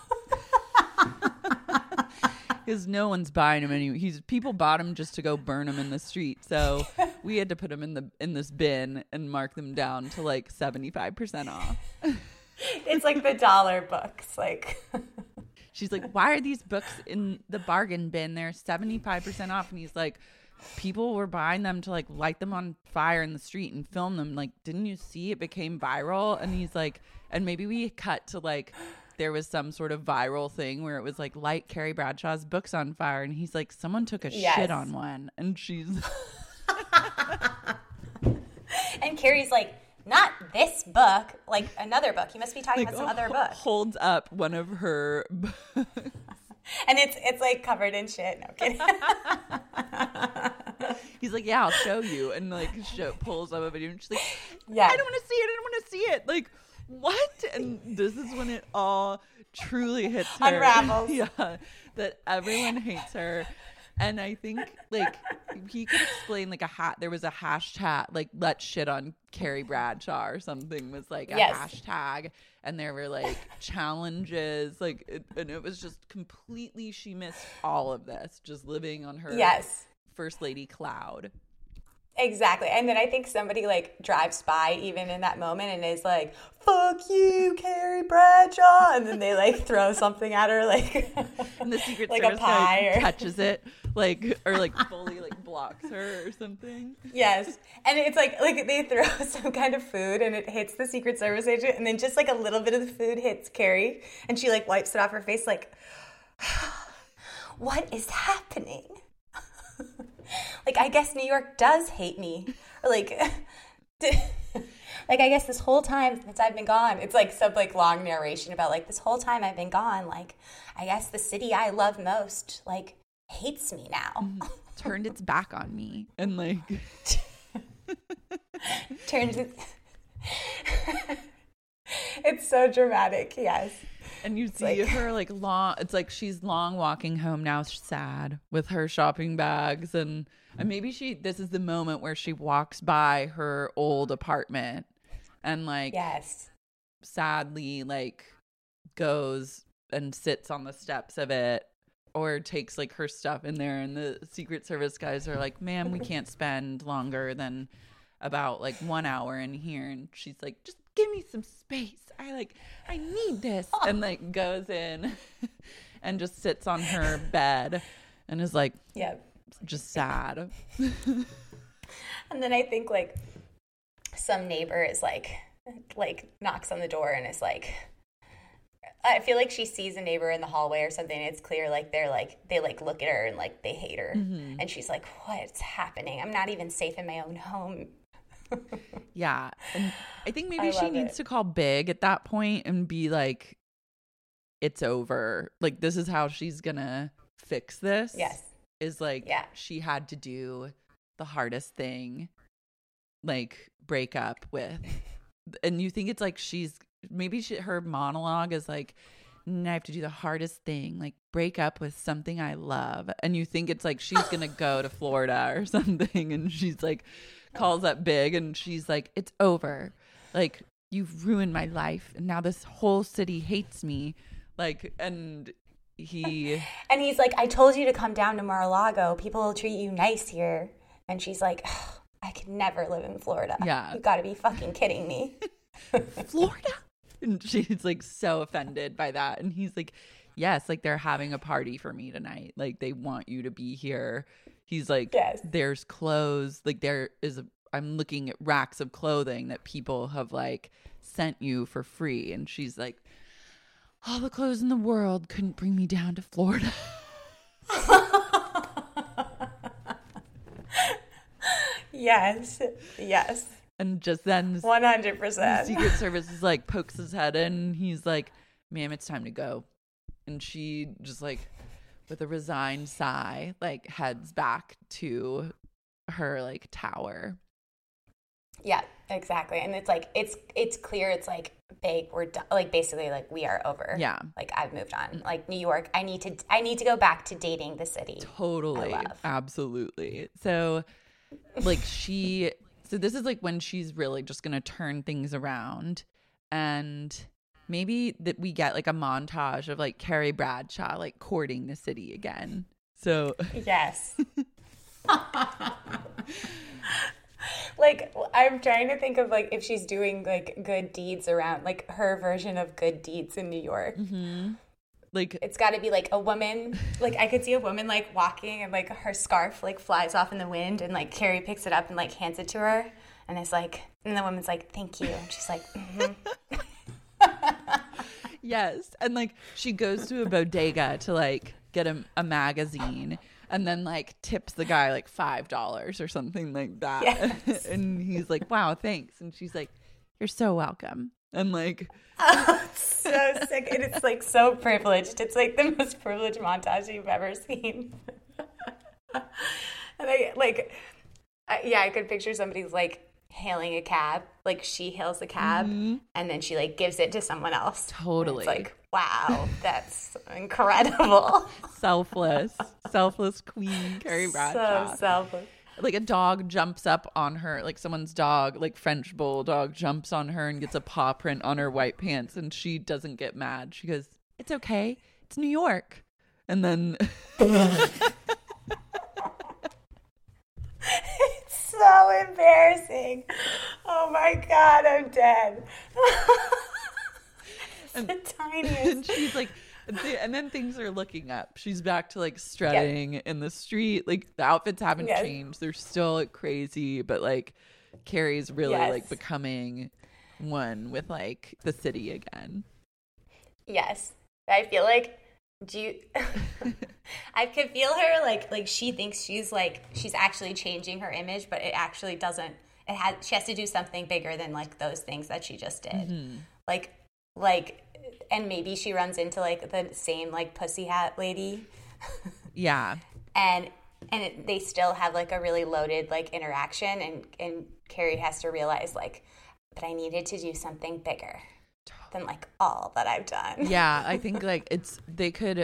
Because no one's buying him anyway. He's people bought him just to go burn him in the street. So we had to put him in the in this bin and mark them down to like seventy-five percent off. It's like the dollar books. Like, She's like, why are these books in the bargain bin? They're seventy-five percent off. And he's like, people were buying them to like light them on fire in the street and film them. Like, didn't you see it became viral? And he's like, and maybe we cut to like, there was some sort of viral thing where it was like, light Carrie Bradshaw's books on fire. And he's like, someone took a Yes. shit on one. And she's and Carrie's like, not this book, like another book. You must be talking like, about some other book. holds up one of her books. And it's it's like covered in shit. No kidding. He's like, yeah, I'll show you. And like show, pulls up a video and she's like, Yeah. I don't want to see it. I don't want to see it. Like, what? And this is when it all truly hits her. Unravels. Yeah. That everyone hates her. And I think like he could explain like a hat. There was a hashtag like let's shit on Carrie Bradshaw or something was like a Yes. hashtag. And there were like challenges, like, it, and it was just completely, she missed all of this, just living on her Yes. First Lady cloud. Exactly. And then I think somebody like drives by even in that moment and is like, fuck you, Carrie Bradshaw. And then they like throw something at her like, and the Secret like Service a pie guy or... touches it like, or like fully like blocks her or something. Yes. And it's like, like they throw some kind of food and it hits the Secret Service agent. And then just like a little bit of the food hits Carrie and she like wipes it off her face like, what is happening? Like, I guess New York does hate me. Or like, like I guess this whole time since I've been gone, it's like some like long narration about like this whole time I've been gone. Like, I guess the city I love most, like, hates me now. Mm-hmm. Turned its back on me and like turned it. It's so dramatic. Yes. And you see like, her like long, it's like she's long walking home now, sad with her shopping bags. And, and maybe she, this is the moment where she walks by her old apartment and like, yes, sadly, like goes and sits on the steps of it or takes like her stuff in there. And the Secret Service guys are like, ma'am, we can't spend longer than about like one hour in here. And she's like, just give me some space. I like, I need this. And like goes in and just sits on her bed and is like, yeah, just sad. And then I think like some neighbor is like, like knocks on the door and is like, I feel like she sees a neighbor in the hallway or something. And it's clear like they're like, they like look at her and like they hate her. Mm-hmm. And she's like, what's happening? I'm not even safe in my own home. Yeah. And I think maybe I she needs it. to call big at that point and be like, it's over. Like, this is how she's gonna fix this. Yes. Is like, yeah. she had to do the hardest thing, like break up with. And you think it's like she's, maybe she, her monologue is like, I have to do the hardest thing, like break up with something I love. And you think it's like she's gonna go to Florida or something. And she's like, calls up big and she's like, it's over. Like, you've ruined my life and now this whole city hates me. Like, and he and he's like, I told you to come down to Mar-a-Lago. People will treat you nice here. And she's like, I could never live in Florida. Yeah. You gotta be fucking kidding me. Florida? And she's like so offended by that. And he's like, yes, like they're having a party for me tonight. Like they want you to be here. He's like, yes. There's clothes. Like there is, a, I'm looking at racks of clothing that people have like sent you for free. And she's like, all the clothes in the world couldn't bring me down to Florida. Yes. Yes. And just then one hundred percent the Secret Service is like pokes his head in and he's like, ma'am, it's time to go. And she just like with a resigned sigh like heads back to her like tower. Yeah, exactly. And it's like it's it's clear it's like big, we're done, like basically like we are over. Yeah, like I've moved on. Like New York, I need to I need to go back to dating the city. Totally. Absolutely. So like she so this is like when she's really just gonna turn things around. And maybe that we get like a montage of like Carrie Bradshaw like courting the city again. So yes. Like I'm trying to think of like if she's doing like good deeds around like her version of good deeds in New York. Mm-hmm. Like it's got to be like a woman. Like I could see a woman like walking and like her scarf like flies off in the wind and like Carrie picks it up and like hands it to her and it's like and the woman's like thank you and she's like mm-hmm. Yes. And like she goes to a bodega to like get a, a magazine and then like tips the guy like five dollars or something like that. Yes. And he's like, wow, thanks. And she's like, you're so welcome. And like, oh, it's so sick. And it's like so privileged. It's like the most privileged montage you've ever seen. And I like, I, yeah, I could picture somebody's like hailing a cab. Like she hails the cab mm-hmm. and then she like gives it to someone else. Totally. And it's like, wow, that's incredible. Selfless, selfless queen Carrie Bradshaw. So selfless. Like a dog jumps up on her, like someone's dog, like French bulldog jumps on her and gets a paw print on her white pants and she doesn't get mad. She goes, it's okay. It's New York. And then so embarrassing. Oh my God, I'm dead. It's and, the tiniest. And she's like, and then things are looking up. She's back to like strutting yep. in the street. Like the outfits haven't yes. changed. They're still like, crazy, but like Carrie's really yes. like becoming one with like the city again. Yes. I feel like do you I could feel her like like she thinks she's like she's actually changing her image, but it actually doesn't. It has she has to do something bigger than like those things that she just did. Mm-hmm. Like like and maybe she runs into like the same like pussy hat lady. Yeah. and and it, they still have like a really loaded like interaction, and and Carrie has to realize like, but I needed to do something bigger than like all that I've done. Yeah, I think like it's they could.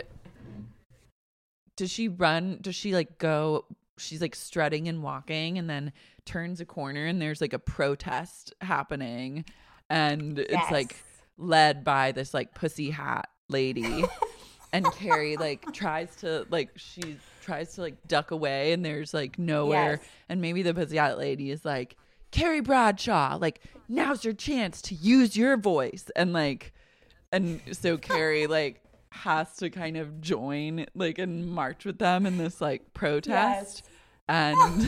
Does she run? Does she like go? She's like strutting and walking, and then turns a corner, and there's like a protest happening, and it's yes. like led by this like pussy hat lady, and Carrie like tries to like she tries to like duck away, and there's like nowhere, yes. and maybe the pussy hat lady is like, Carrie Bradshaw, like, now's your chance to use your voice. And like, and so Carrie like has to kind of join like and march with them in this like protest. Yes. And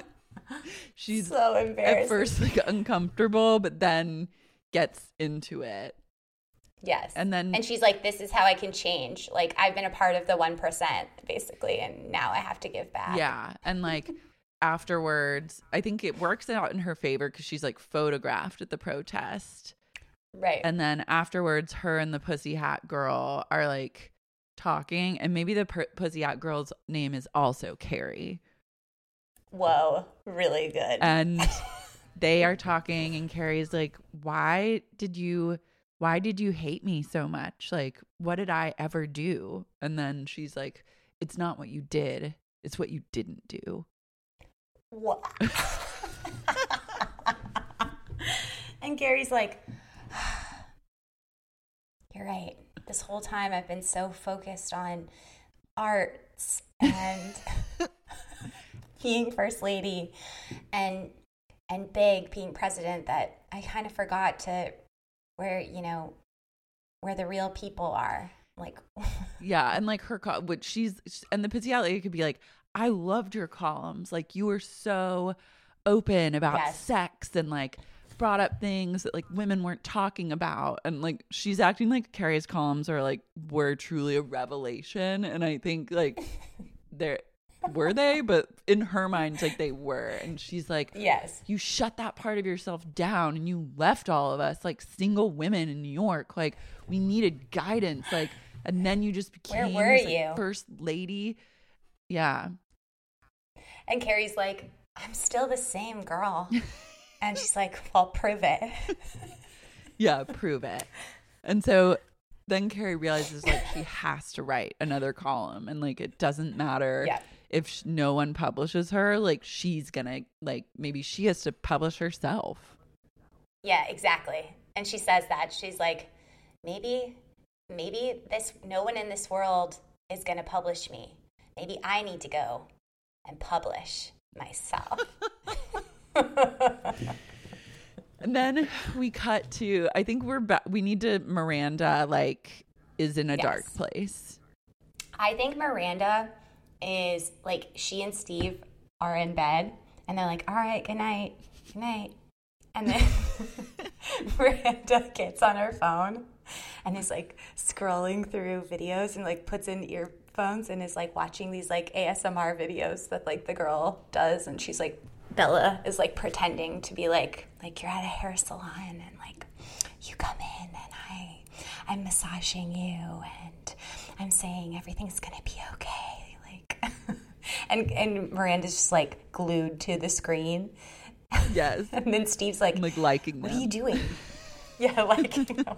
she's so embarrassing. At first like uncomfortable, but then gets into it. Yes. And then and she's like, this is how I can change. Like, I've been a part of the one percent basically, and now I have to give back. Yeah. And like afterwards, I think it works out in her favor because she's like photographed at the protest. Right. And then afterwards, her and the pussy hat girl are like talking, and maybe the per- pussy hat girl's name is also Carrie. Whoa, really good. And they are talking, and Carrie's like, why did you why did you hate me so much? Like, what did I ever do? And then she's like, it's not what you did, it's what you didn't do. What? And Gary's like, you're right. This whole time I've been so focused on arts and being first lady and and big being president that I kind of forgot to where, you know, where the real people are. Like, yeah, and like her, which she's and the pussy lady could be like, I loved your columns. Like, you were so open about yes. sex and like brought up things that like women weren't talking about. And like she's acting like Carrie's columns are like were truly a revelation. And I think like they're were they? But in her mind, like they were. And she's like, yes, you shut that part of yourself down and you left all of us like single women in New York. Like, we needed guidance. Like, and then you just became Where were this, like, you? first lady. Yeah. And Carrie's like, I'm still the same girl. And she's like, well, prove it. Yeah, prove it. And so then Carrie realizes like she has to write another column, and like it doesn't matter yeah. if sh- no one publishes her. Like, she's gonna like maybe she has to publish herself. Yeah, exactly. And she says that she's like, maybe, maybe this no one in this world is gonna publish me. Maybe I need to go and publish myself. And then we cut to, I think we're ba- we need to Miranda like is in a yes. dark place. I think Miranda is like, she and Steve are in bed and they're like, all right, good night, good night. And then Miranda gets on her phone and is like scrolling through videos and like puts in earphones and is like watching these like A S M R videos that like the girl does, and she's like, Bella is like pretending to be like like you're at a hair salon and like you come in and I I'm massaging you and I'm saying everything's gonna be okay, like and and Miranda's just like glued to the screen. Yes. And then Steve's like, like liking what them. are you doing? Yeah, liking them.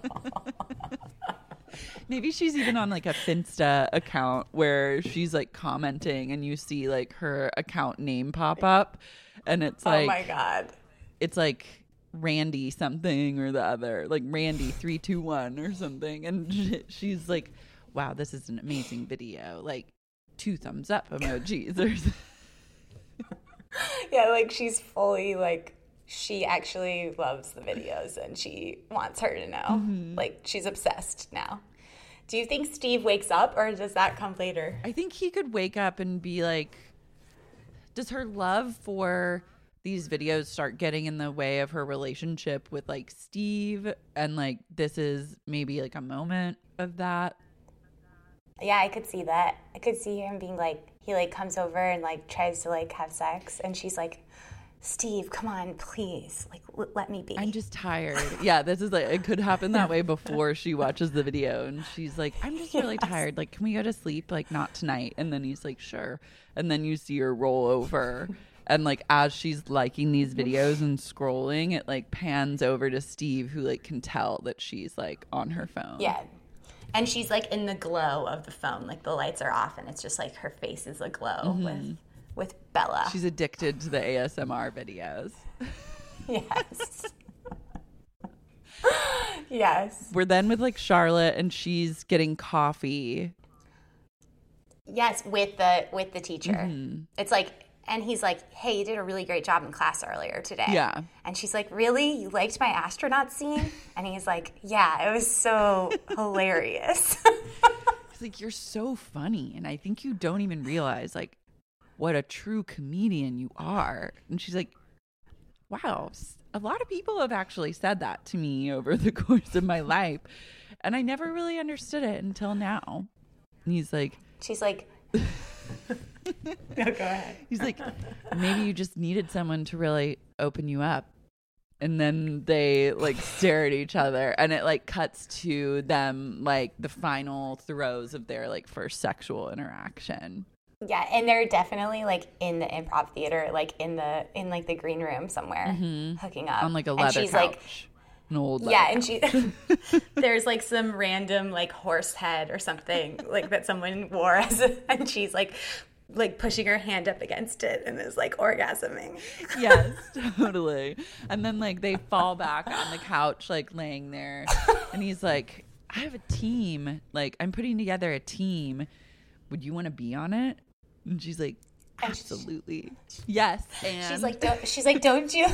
Maybe she's even on like a Finsta account where she's like commenting and you see like her account name pop up, and it's like, oh my God, it's like Randy something or the other, like Randy three two one or something, and she's like, wow, this is an amazing video, like two thumbs up emojis or Yeah, like she's fully like, she actually loves the videos and she wants her to know. Mm-hmm. Like she's obsessed now. Do you think Steve wakes up or does that come later? I think he could wake up and be like, does her love for these videos start getting in the way of her relationship with like Steve? And like, this is maybe like a moment of that. Yeah, I could see that. I could see him being like, he like comes over and like tries to like have sex. And she's like, Steve, come on, please. Like, l- let me be. I'm just tired. Yeah, this is like, it could happen that way before she watches the video. And she's like, I'm just really yes. tired. Like, can we go to sleep? Like, not tonight. And then he's like, sure. And then you see her roll over. And like, as she's liking these videos and scrolling, it like pans over to Steve, who like can tell that she's like on her phone. Yeah. And she's like in the glow of the phone. Like, the lights are off and it's just like her face is aglow mm-hmm. with... with Bella. She's addicted to the A S M R videos. Yes. Yes. We're then with like Charlotte and she's getting coffee. Yes, with the with the teacher. Mm-hmm. It's like, and he's like, hey, you did a really great job in class earlier today. Yeah. And she's like, really? You liked my astronaut scene? And he's like, yeah, it was so hilarious. He's like, you're so funny. And I think you don't even realize like what a true comedian you are. And she's like, wow, a lot of people have actually said that to me over the course of my life. And I never really understood it until now. And he's like, she's like, no, go ahead. He's like, maybe you just needed someone to really open you up. And then they like stare at each other and it like cuts to them like the final throes of their like first sexual interaction. Yeah, and they're definitely like in the improv theater, like in the in like the green room somewhere, mm-hmm. hooking up on like a leather and she's couch. Like, an old yeah, leather and couch. she there's like some random like horse head or something like that someone wore as a, and she's like like pushing her hand up against it and is like orgasming. Yes, totally. And then like they fall back on the couch like laying there, and he's like, I have a team. Like I'm putting together a team. Would you want to be on it? And she's like, absolutely. She, yes. And she's like, don't, she's like, don't you?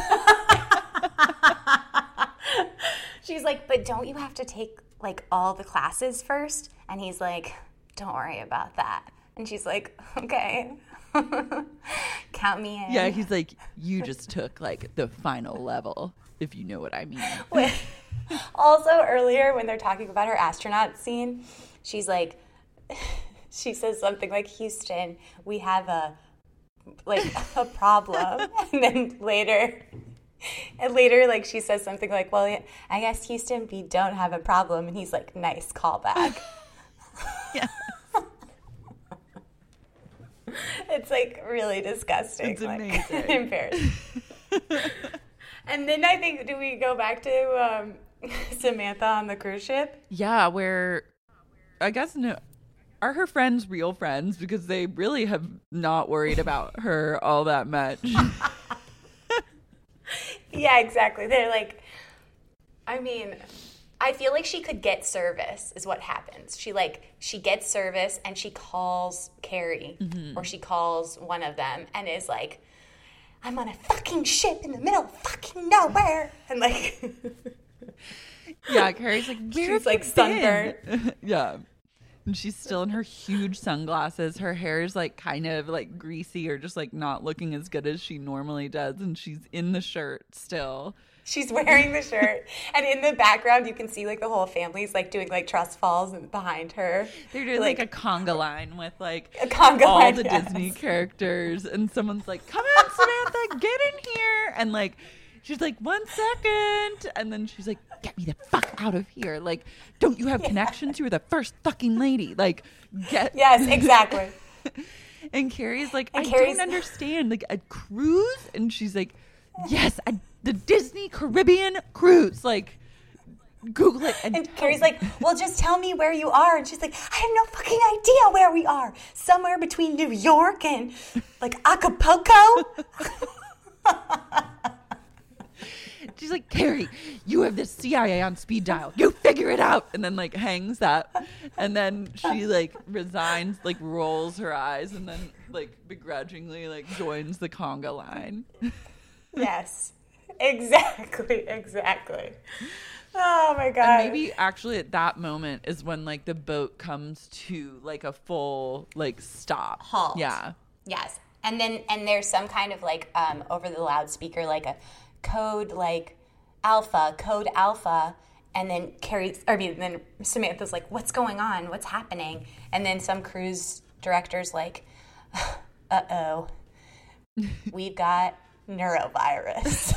She's like, but don't you have to take like all the classes first? And he's like, don't worry about that. And she's like, okay. Count me in. Yeah, he's like, you just took like the final level, if you know what I mean. Wait. Also earlier when they're talking about her astronaut scene, she's like, she says something like, Houston, we have a like a problem. And then later, and later, like she says something like, well, I guess Houston, we don't have a problem. And he's like, nice callback. Yeah. It's like really disgusting. It's like, amazing. Embarrassing. And then I think, do we go back to um, Samantha on the cruise ship? Yeah, where I guess no. Are her friends real friends? Because they really have not worried about her all that much. Yeah, exactly. They're like, I mean, I feel like she could get service is what happens. She like, she gets service and she calls Carrie mm-hmm. or she calls one of them and is like, I'm on a fucking ship in the middle of fucking nowhere. And like, yeah, Carrie's like, where she's like sunburned. Yeah. And she's still in her huge sunglasses. Her hair is like kind of like greasy or just like not looking as good as she normally does. And she's in the shirt still. She's wearing the shirt. And in the background, you can see like the whole family's like doing like trust falls behind her. They're doing like, like a conga line with like a conga all line, the yes. Disney characters. And someone's like, come on, Samantha, get in here. And like, she's like, one second. And then she's like, get me the fuck out of here. Like, don't you have yeah. connections? You were the first fucking lady. Like, get. Yes, exactly. And Carrie's like, and I Carrie's... don't understand. Like, a cruise? And she's like, yes, a, the Disney Caribbean cruise. Like, Google it. And, and Carrie's like, well, just tell me where you are. And she's like, I have no fucking idea where we are. Somewhere between New York and, like, Acapulco. she's like, Carrie, you have this C I A on speed dial. You figure it out. And then like hangs up. And then she like resigns, like rolls her eyes, and then like begrudgingly like joins the conga line. Yes, exactly, exactly. Oh my God. And maybe actually at that moment is when like the boat comes to like a full like stop. Halt. Yeah. Yes. And then and there's some kind of like um over the loudspeaker like a code like alpha, code alpha, and then Carrie I mean then Samantha's like, what's going on? What's happening? And then some cruise director's like, uh oh. We've got neurovirus.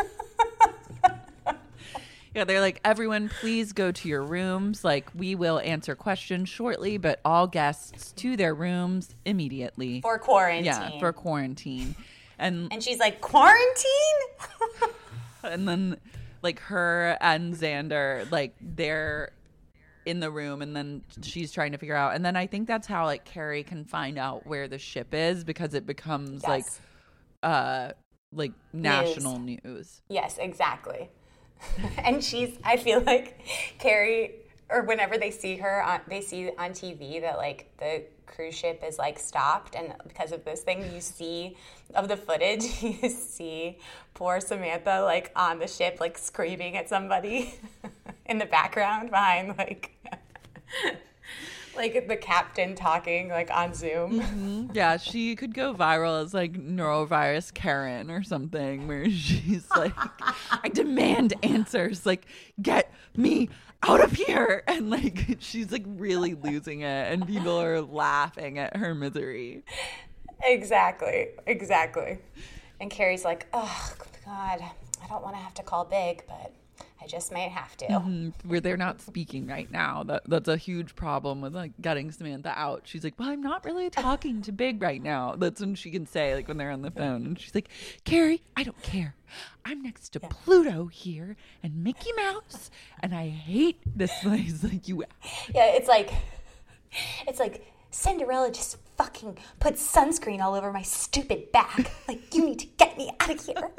Yeah, they're like, everyone, please go to your rooms. Like, we will answer questions shortly, but all guests to their rooms immediately. For quarantine. Yeah, for quarantine. And And she's like, quarantine? and then, like, her and Xander, like, they're in the room, and then she's trying to figure out. And then I think that's how, like, Carrie can find out where the ship is, because it becomes, Yes. like, uh, like, national news. news. Yes, exactly. And she's, I feel like Carrie, or whenever they see her, on, they see on T V that like the cruise ship is like stopped, and because of this thing, you see of the footage, you see poor Samantha like on the ship, like screaming at somebody in the background behind like, like the captain talking like on Zoom. Mm-hmm. Yeah, she could go viral as like neurovirus Karen or something, where she's like, I demand answers, like, get me out of here. And like she's like really losing it, and people are laughing at her misery. Exactly, exactly. And Carrie's like, oh God, I don't want to have to call Big, but I just may have to. Mm-hmm. Where they're not speaking right now. That that's a huge problem with like getting Samantha out. She's like, well, I'm not really talking to Big right now. That's when she can say, like, when they're on the phone. And she's like, Carrie, I don't care. I'm next to yeah. Pluto here and Mickey Mouse, and I hate this place. Like, you. Yeah, it's like, it's like Cinderella just fucking put sunscreen all over my stupid back. Like, you need to get me out of here.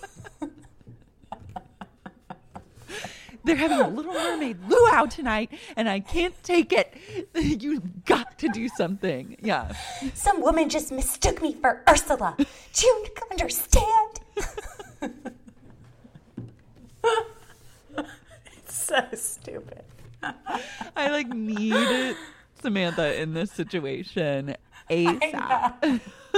They're having a Little Mermaid luau tonight, and I can't take it. You've got to do something. Yeah. Some woman just mistook me for Ursula. Do you understand? It's so stupid. I, like, need Samantha in this situation ASAP.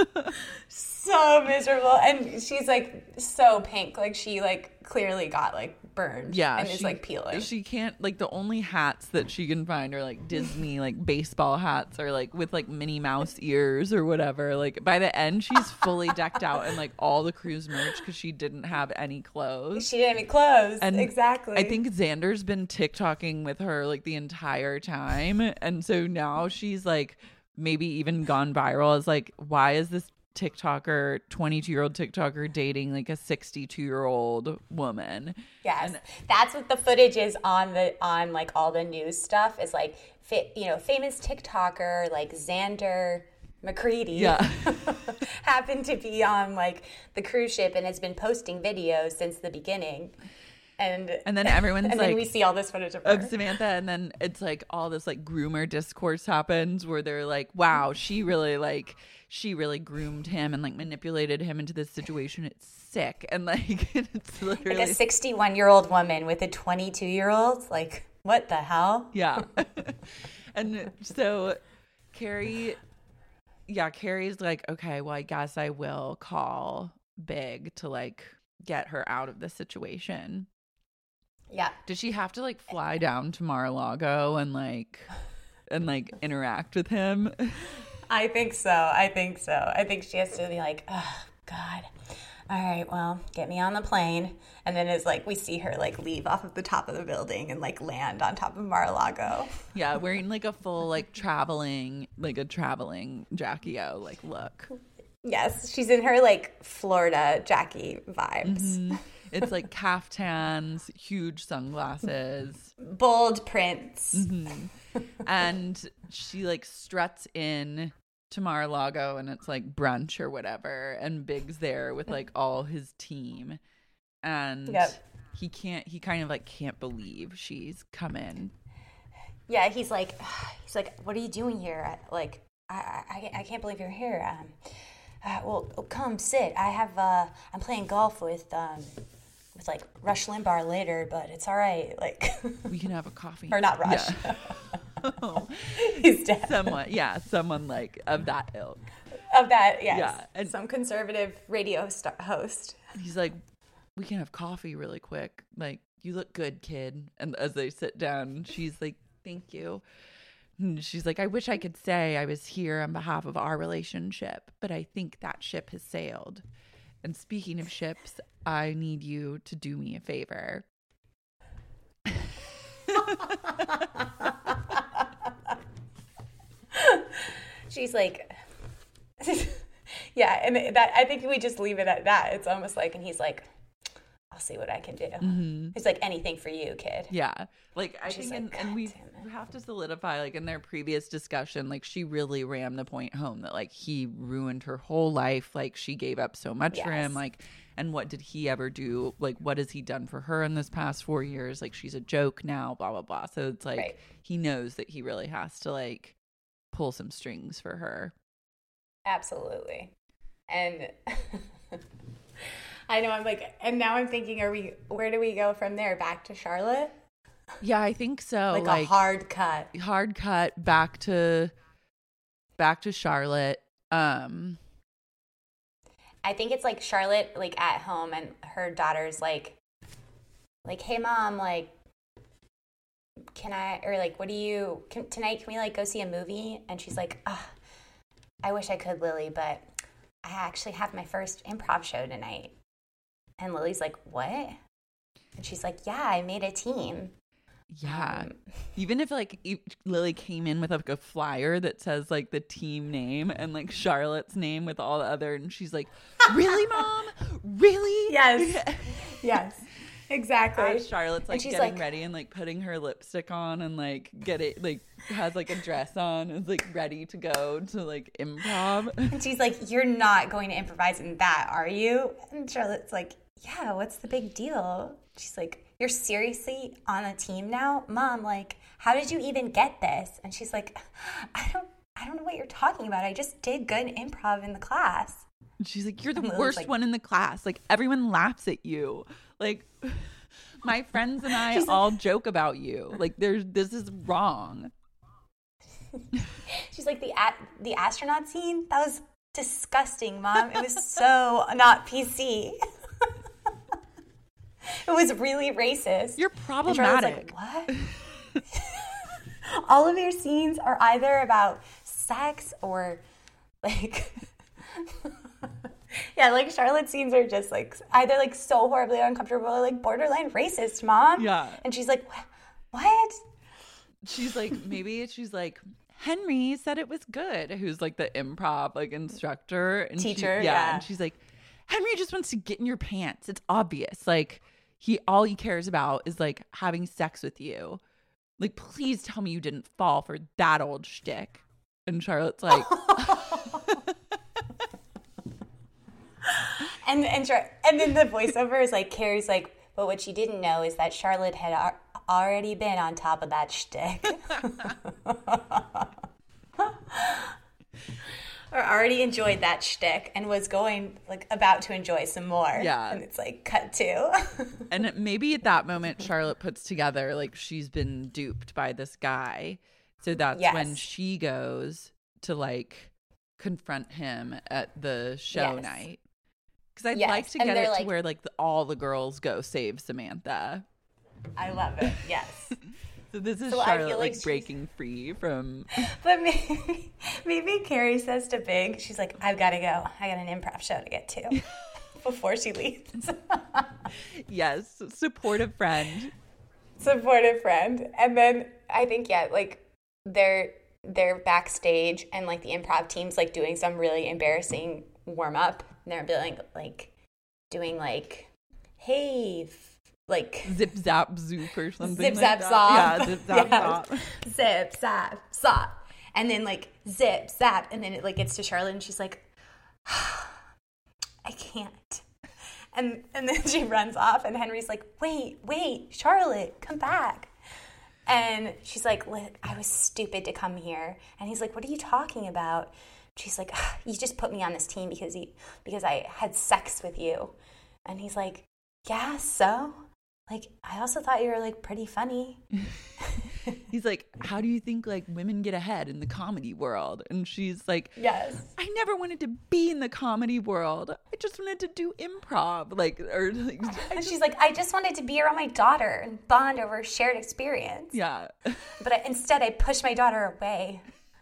So miserable. And she's, like, so pink. Like, she, like, clearly got, like, burned. Yeah. And she, is, like, peeling. She can't, like, the only hats that she can find are, like, Disney, like, baseball hats, or, like, with, like, Minnie Mouse ears or whatever. Like, by the end, she's fully decked out in, like, all the cruise merch because she didn't have any clothes. She didn't have any clothes. And exactly. I think Xander's been TikToking with her, like, the entire time. And so now she's, like, maybe even gone viral as, like, why is this TikToker, twenty-two-year-old TikToker dating like a sixty-two-year-old woman? Yes, and, that's what the footage is on the on like all the news stuff is like, fi- you know, famous TikToker like Xander McCready, yeah, happened to be on like the cruise ship and has been posting videos since the beginning. And and then everyone's and like, then we see all this footage of, her. of Samantha, and then it's like all this like groomer discourse happens where they're like, wow, she really like she really groomed him and like manipulated him into this situation. It's sick. And like it's literally like a sixty-one year old woman with a twenty-two year old. Like, what the hell? Yeah. And so Carrie, yeah, Carrie's like, okay, well, I guess I will call Big to like get her out of the situation. Yeah. Did she have to like fly down to Mar-a-Lago and like and like interact with him? I think so. I think so. I think she has to be like, oh God. All right, well, get me on the plane. And then it's like we see her like leave off of the top of the building and like land on top of Mar-a-Lago. Yeah, wearing like a full like traveling, like a traveling Jackie O like look. Yes, she's in her like Florida Jackie vibes. Mm-hmm. It's like caftans, huge sunglasses, bold prints. Mm-hmm. And she like struts in to Mar-a-Lago, and it's like brunch or whatever, and Big's there with like all his team. And yep. he can't, he kind of like can't believe she's come in. Yeah, he's like, he's like, what are you doing here? Like, I, I, I can't believe you're here. Um, uh, well, come sit. I have, uh, I'm playing golf with, um, with like Rush Limbaugh later, but it's all right. Like, we can have a coffee. Or not Rush. Yeah. Oh. He's dead. Someone, yeah, someone like of that ilk. Of that, yes. Yeah, and some conservative radio star- host. He's like, we can have coffee really quick. Like, you look good, kid. And as they sit down, she's like, thank you. And she's like, I wish I could say I was here on behalf of our relationship, but I think that ship has sailed. And speaking of ships, I need you to do me a favor. She's like, yeah, and that I think we just leave it at that. It's almost like, and he's like, I'll see what I can do. Mm-hmm. He's like, anything for you, kid. Yeah, like I She's think, like, and, and we have to solidify, like in their previous discussion, like she really rammed the point home that like he ruined her whole life. Like she gave up so much yes. for him. Like, and what did he ever do? Like, what has he done for her in this past four years? Like, she's a joke now. Blah blah blah. So it's like right. he knows that he really has to like pull some strings for her. Absolutely. And I know I'm like, and now I'm thinking, are we, where do we go from there? Back to Charlotte? Yeah, I think so. Like, like a hard cut. Hard cut back to, back to Charlotte. Um, I think it's like Charlotte, like at home, and her daughter's like, like, hey mom, like, can I, or like, what do you, can, tonight, can we like go see a movie? And she's like, oh, I wish I could, Lily, but I actually have my first improv show tonight. And Lily's like, what? And she's like, yeah, I made a team. Yeah. Um, Even if like e- Lily came in with like a flyer that says like the team name and like Charlotte's name with all the other, and she's like, really, mom? Really? Yes. Yes. Exactly. As Charlotte's like getting like, ready and like putting her lipstick on and like get it like has like a dress on, is like ready to go to like improv. And she's like, you're not going to improvise in that, are you? And Charlotte's like, yeah, what's the big deal? She's like, you're seriously on a team now? Mom, like, how did you even get this? And she's like, I don't I don't know what you're talking about. I just did good improv in the class. And she's like, you're the and worst like, one in the class. Like, everyone laughs at you. Like, my friends and I she's all like, joke about you. Like, there's this is wrong. She's like, the the astronaut scene? That was disgusting, Mom. It was so not P C. It was really racist. You're problematic. Like, what? All of your scenes are either about sex or like yeah, like Charlotte's scenes are just like either like so horribly uncomfortable or like borderline racist, Mom. Yeah. And she's like, what? She's like, maybe she's like, Henry said it was good, who's like the improv like instructor and teacher. She, yeah, yeah. And she's like, Henry just wants to get in your pants. It's obvious. Like he all he cares about is like having sex with you. Like, please tell me you didn't fall for that old shtick. And Charlotte's like, and and and then the voiceover is like, Carrie's like, but what she didn't know is that Charlotte had ar- already been on top of that shtick. Or already enjoyed that shtick and was going, like, about to enjoy some more. Yeah. And it's like, cut to. And maybe at that moment, Charlotte puts together, like, she's been duped by this guy. So that's yes. when she goes to, like, confront him at the show yes. night. Because I'd yes. like to and get it like, to where, like, the, all the girls go save Samantha. I love it. Yes. So this is so Charlotte, like, like, breaking free from... But maybe, maybe Carrie says to Big, she's like, I've got to go. I got an improv show to get to before she leaves. Yes. Supportive friend. Supportive friend. And then I think, yeah, like, they're, they're backstage and, like, the improv team's, like, doing some really embarrassing warm-up. And they're doing, like, doing, like, hey... Like zip zap zoop or something. Zip like zap that. zop. Yeah, zip zap yeah. zop. Zip zap zop. And then like zip zap, and then it like gets to Charlotte, and she's like, I can't. And and then she runs off, and Henry's like, wait, wait, Charlotte, come back. And she's like, I was stupid to come here. And he's like, what are you talking about? She's like, you just put me on this team because you, because I had sex with you. And he's like, yeah, so? Like, I also thought you were, like, pretty funny. He's like, how do you think, like, women get ahead in the comedy world? And she's like, yes. I never wanted to be in the comedy world. I just wanted to do improv. Like, or like, and she's like, I just wanted to be around my daughter and bond over shared experience. Yeah. But I, instead, I pushed my daughter away.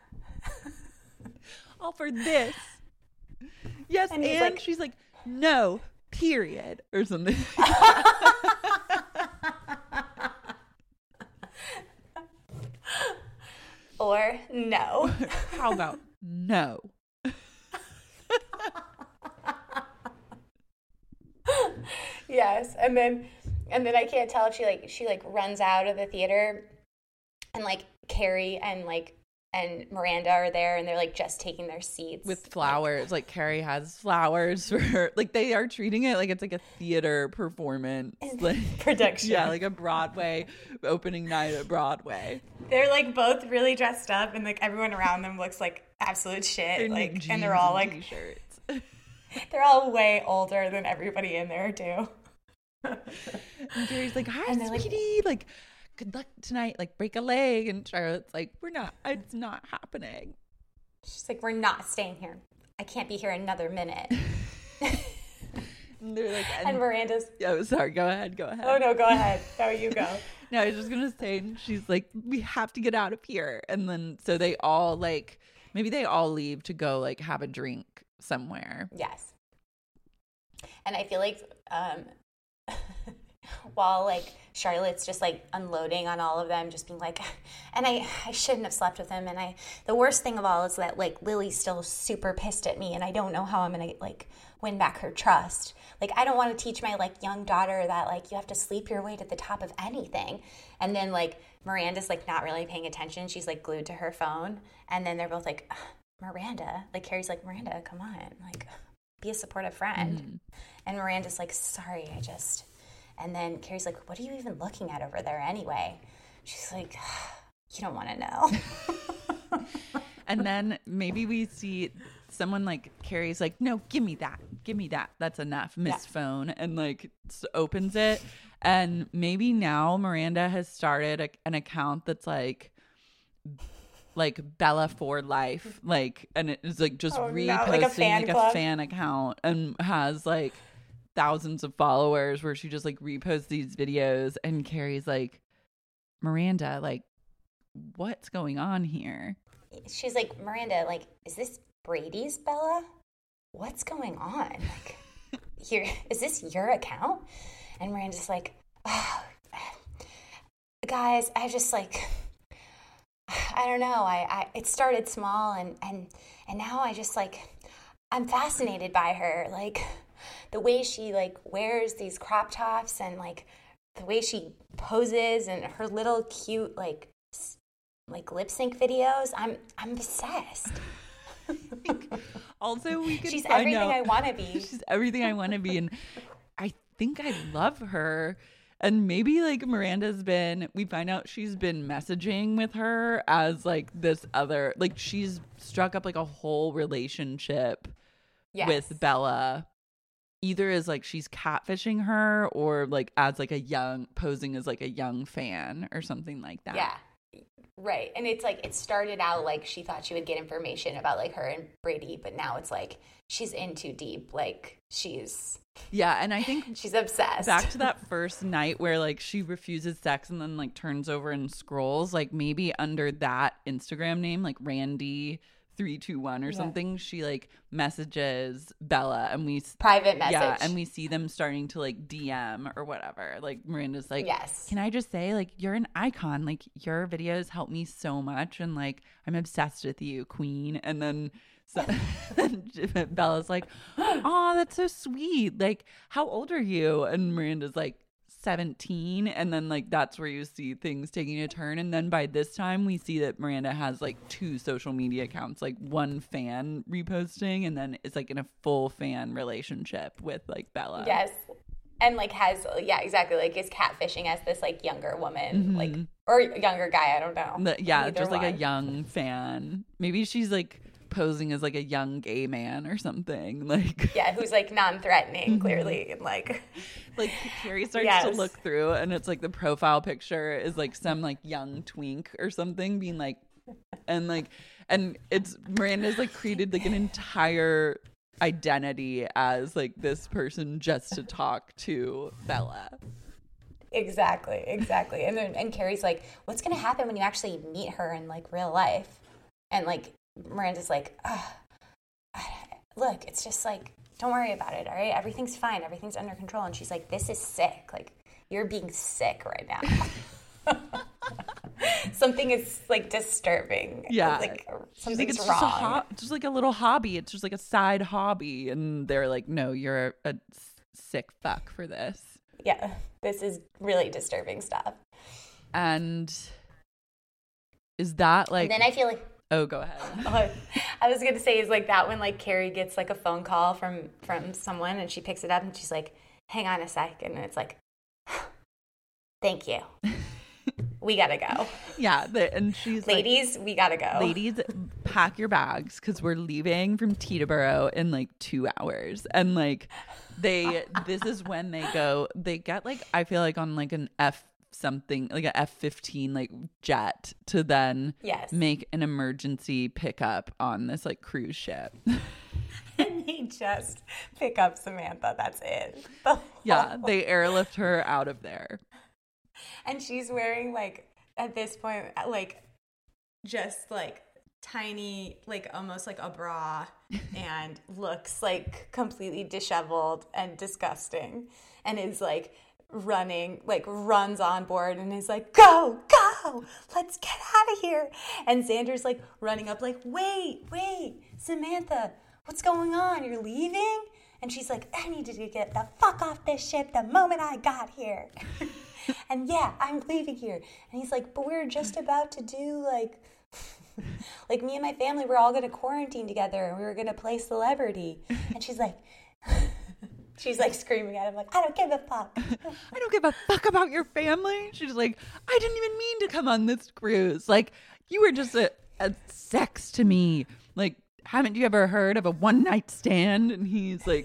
All for this. Yes, and, and like, she's like, no, period, or something. Or no. How about no? Yes, and then and then I can't tell if she like she like runs out of the theater, and like Carrie and like and Miranda are there, and they're like just taking their seats with flowers. Like, like Carrie has flowers for her. Like, they are treating it like it's like a theater performance, like production. Yeah, like a Broadway opening night at Broadway. They're like both really dressed up, and like everyone around them looks like absolute shit. They're like, and they're all like t-shirts. They're all way older than everybody in there too. And Carrie's like, hi, sweetie, like, like good luck tonight, like break a leg. And Charlotte's like, we're not, it's not happening. She's like, we're not staying here. I can't be here another minute. And they're like, and, and Miranda's, oh, sorry, go ahead, go ahead. Oh no, go ahead. No, you go. No, I was just gonna say, she's like, we have to get out of here. And then so they all like, maybe they all leave to go like have a drink somewhere. Yes. And I feel like um while like Charlotte's just like unloading on all of them, just being like, and I I shouldn't have slept with him, and I the worst thing of all is that like Lily's still super pissed at me, and I don't know how I'm gonna like win back her trust. Like, I don't want to teach my like young daughter that like you have to sleep your way to the top of anything. And then like Miranda's like not really paying attention, she's like glued to her phone, and then they're both like, Miranda, like Carrie's like, Miranda, come on, like be a supportive friend. Mm-hmm. And Miranda's like, sorry, I just, and then Carrie's like, what are you even looking at over there anyway? She's like, you don't want to know. And then maybe we see someone like Carrie's like, no, give me that. Give me that. That's enough. Miss yeah. Phone. And like opens it. And maybe now Miranda has started a, an account that's like, like Bella for life. Like, and it is like just oh, reposting no. like, a fan, like a fan account, and has like thousands of followers where she just like reposts these videos. And Carrie's like, Miranda, like, what's going on here? She's like, Miranda, like, is this Brady's Bella? What's going on? Like, here, is this your account? And Miranda's like, oh, guys, I just like, I don't know. I, I it started small, and, and, and now I just like, I'm fascinated by her. Like, the way she like wears these crop tops, and like the way she poses, and her little cute like like lip sync videos. I'm I'm obsessed. Also, we could she's everything I, I want to be. She's everything I want to be, and I think I love her. And maybe like Miranda's been, we find out she's been messaging with her as like this other, like she's struck up like a whole relationship yes. with Bella. Either as like she's catfishing her, or like as like a young, posing as like a young fan or something like that. Yeah. Right. And it's like, it started out like she thought she would get information about like her and Brady, but now it's like she's in too deep. Like she's. Yeah. And I think she's obsessed. Back to that first night where like she refuses sex and then like turns over and scrolls, like maybe under that Instagram name, like Randy three two one or yeah. something, she like messages Bella, and we private message. Yeah, and we see them starting to like D M or whatever. Like Miranda's like, yes, can I just say, like, you're an icon. Like, your videos help me so much, and like I'm obsessed with you, queen. And then so, Bella's like, oh, that's so sweet. Like, how old are you? And Miranda's like, seventeen, and then like that's where you see things taking a turn. And then by this time we see that Miranda has like two social media accounts, like one fan reposting, and then it's like in a full fan relationship with like Bella. Yes. And like has, yeah, exactly, like is catfishing as this like younger woman, Mm-hmm. like, or younger guy, I don't know. The- yeah, Either just like one. a young fan. Maybe she's like posing as like a young gay man or something. Like Yeah, who's like non-threatening, Mm-hmm. clearly, and like, like Carrie starts Yes. to look through, and it's like the profile picture is like some like young twink or something being like, and like, and it's Miranda's like created like an entire identity as like this person just to talk to Bella. exactly, exactly. And then and Carrie's like, what's gonna happen when you actually meet her in like real life? And like Miranda's like, Ugh, look, it's just like, don't worry about it, all right? Everything's fine, everything's under control. And she's like, this is sick. Like, you're being sick right now. Something is like disturbing. Yeah. Like She's like, something's it's wrong. just a ho- just like a little hobby. It's just like a side hobby. And they're like, no, you're a, a sick fuck for this. Yeah, this is really disturbing stuff. And is that like, And then I feel like, oh, go ahead. oh, I was gonna say is like that when like Carrie gets like a phone call from from someone and she picks it up and she's like, hang on a sec, and it's like, thank you, we gotta go, Yeah. The, and she's like, ladies, we gotta go. ladies, pack your bags because we're leaving from Teterboro in like two hours. And like they, this is when they go, they get like, I feel like on like an F something, like a F fifteen like jet to then Yes. make an emergency pickup on this like cruise ship. And they just pick up Samantha. That's it. The Yeah. whole- They airlift her out of there. And she's wearing like at this point like just like tiny, like almost like a bra, and looks like completely disheveled and disgusting, and is like running, like runs on board and is like, go, go, let's get out of here. And Xander's like running up like, wait, wait, Samantha, what's going on? You're leaving? And she's like, I needed to get the fuck off this ship the moment I got here. And yeah, I'm leaving here. And he's like, but we were just about to do like, like me and my family were all going to quarantine together and we were going to play celebrity. And she's like, she's like screaming at him like, I don't give a fuck. I don't give a fuck about your family. She's like, I didn't even mean to come on this cruise. Like, you were just a, a sex to me. Like, haven't you ever heard of a one night stand? And he's like,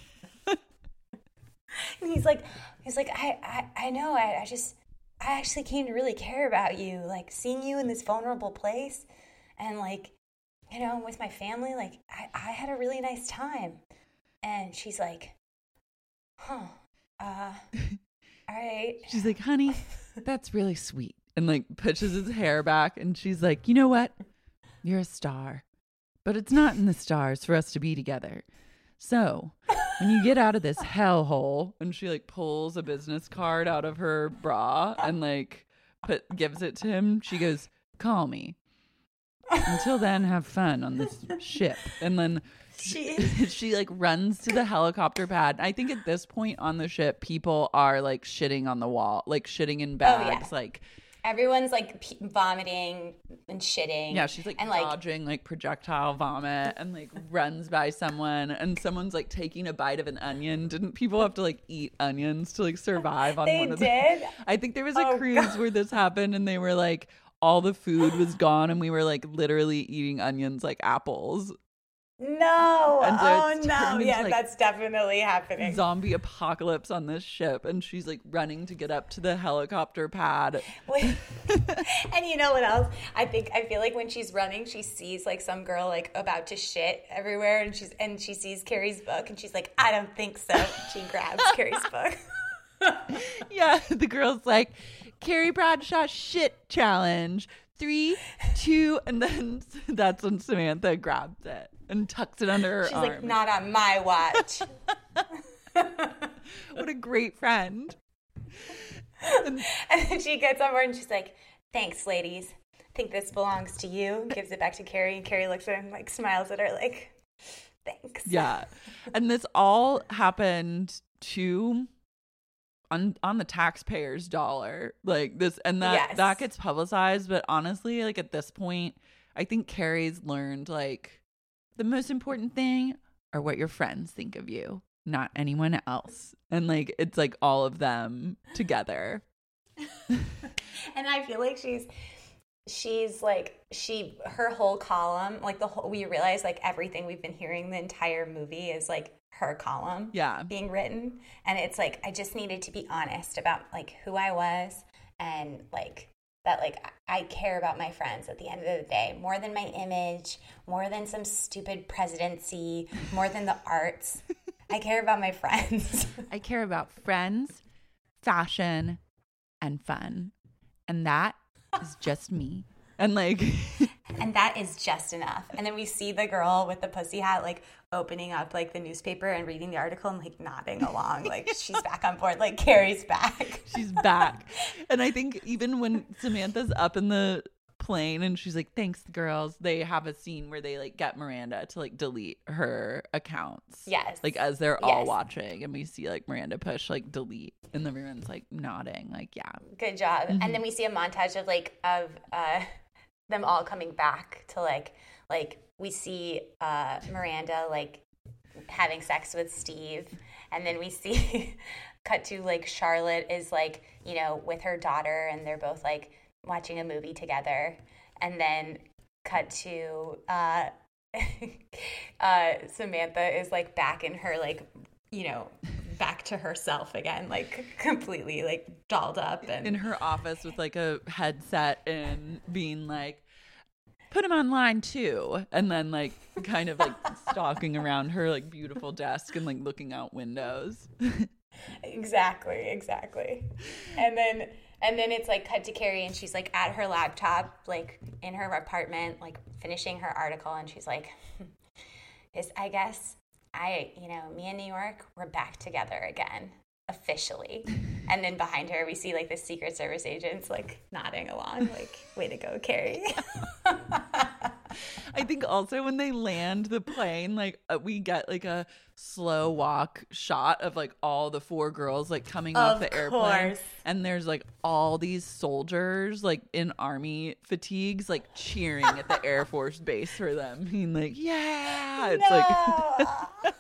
And he's like, he's like, I, I, I know, I, I just, I actually came to really care about you, like seeing you in this vulnerable place, and like, you know, with my family, like I, I had a really nice time. And she's like, huh, uh, all right. she's like, honey, that's really sweet. And like pushes his hair back. And she's like, you know what? You're a star, but it's not in the stars for us to be together. So when you get out of this hellhole, and she like pulls a business card out of her bra and like put gives it to him, she goes, call me. Until then, have fun on this ship. And then She she like runs to the helicopter pad. I think at this point on the ship, people are like shitting on the wall, like shitting in bags. yeah. Like, Everyone's like p- vomiting and shitting. yeah, she's like and like dodging like projectile vomit and like runs by someone, and someone's like taking a bite of an onion. Didn't people have to like eat onions to like survive on They one of did? the I think there was a Oh, cruise God. where this happened, and they were like, all the food was gone, and we were like literally eating onions like apples. no, And so oh it's no, turned into, yeah, like, that's definitely happening. Zombie apocalypse on this ship, and she's like running to get up to the helicopter pad. Wait. And you know what else? I think I feel like when she's running, she sees like some girl like about to shit everywhere, and she's and she sees Carrie's book, and she's like, I don't think so. She grabs Carrie's book. Yeah, the girl's like, Carrie Bradshaw shit challenge. Three, two, and then that's when Samantha grabs it and tucks it under her She's arm. like, not on my watch. What a great friend. And then she gets on board and she's like, thanks, ladies. I think this belongs to you. Gives it back to Carrie, and Carrie looks at her and like smiles at her like, thanks. Yeah. And this all happened to on on the taxpayer's dollar. Like this and that Yes. that gets publicized, but honestly, like at this point, I think Carrie's learned like the most important thing are what your friends think of you, not anyone else. And like it's like all of them together. And I feel like she's she's like she her whole column, like the whole we realize like everything we've been hearing the entire movie is like her column Yeah. being written. And it's like I just needed to be honest about like who I was and like that like I care about my friends at the end of the day more than my image, more than some stupid presidency, more than the arts. I care about my friends. I care about friends, fashion, and fun. And that is just me. And like And that is just enough. And then we see the girl with the pussy hat like opening up like the newspaper and reading the article and like nodding along like she's back on board, like Carrie's back. she's back. And I think even when Samantha's up in the plane and she's like, thanks girls, they have a scene where they like get Miranda to like delete her accounts. Yes. Like as they're all Yes. watching and we see like Miranda push like delete and everyone's like nodding like yeah. Good job. And then we see a montage of like of uh them all coming back to like like we see uh Miranda like having sex with Steve, and then we see cut to like Charlotte is like, you know, with her daughter and they're both like watching a movie together, and then cut to uh uh Samantha is like back in her like, you know, back to herself again, like completely like dolled up and In her office with like a headset and being like, put him online too, and then like kind of like stalking around her like beautiful desk and like looking out windows. Exactly, exactly. And then and then it's like cut to Carrie and she's like at her laptop, like in her apartment, like finishing her article, and she's like, "Is I guess I, you know, me and New York, we're back together again, officially." And then behind her, we see like the Secret Service agents like nodding along, like, "Way to go, Carrie." I think also when they land the plane, like uh, we get like a slow walk shot of like all the four girls like coming off Of the airplane, course. and there's like all these soldiers like in army fatigues like cheering at the Air Force base for them, being like, yeah, it's like.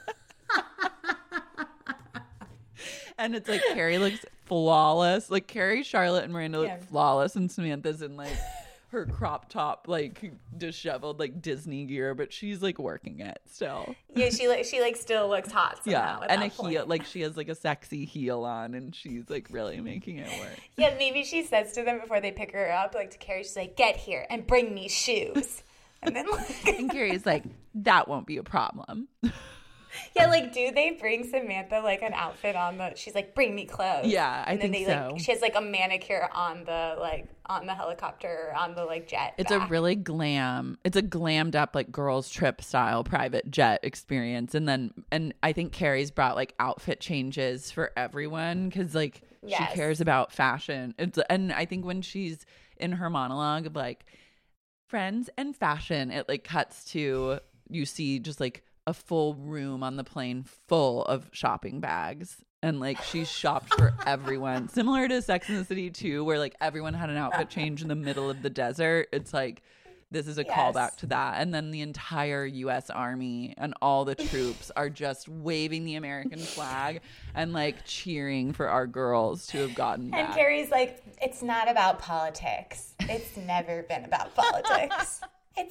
And it's like Carrie looks flawless. Like Carrie, Charlotte, and Miranda look Yeah. flawless, and Samantha's in like her crop top, like disheveled, like Disney gear, but she's like working it still. Yeah, she like she like still looks hot somehow Yeah, at and that a heel, point. like she has like a sexy heel on, and she's like really making it work. Yeah, maybe she says to them before they pick her up, like to Carrie, she's like, "Get here and bring me shoes." And then like And Carrie's like, that won't be a problem. yeah, like, do they bring Samantha like an outfit on the? She's like, "Bring me clothes." Yeah, I and then think they, so. Like, she has like a manicure on the like on the helicopter or on the like jet. It's back. a really glam. It's a glammed up like girls trip style private jet experience, and then and I think Carrie's brought like outfit changes for everyone because like Yes. she cares about fashion. It's and I think when she's in her monologue of like friends and fashion, it like cuts to you see just like a full room on the plane full of shopping bags. And like she shopped for everyone, similar to Sex and the City two, where like everyone had an outfit change in the middle of the desert. It's like this is a Yes. callback to that. And then the entire U S Army and all the troops are just waving the American flag and like cheering for our girls to have gotten And back. Carrie's like, "It's not about politics. It's never been about politics. It's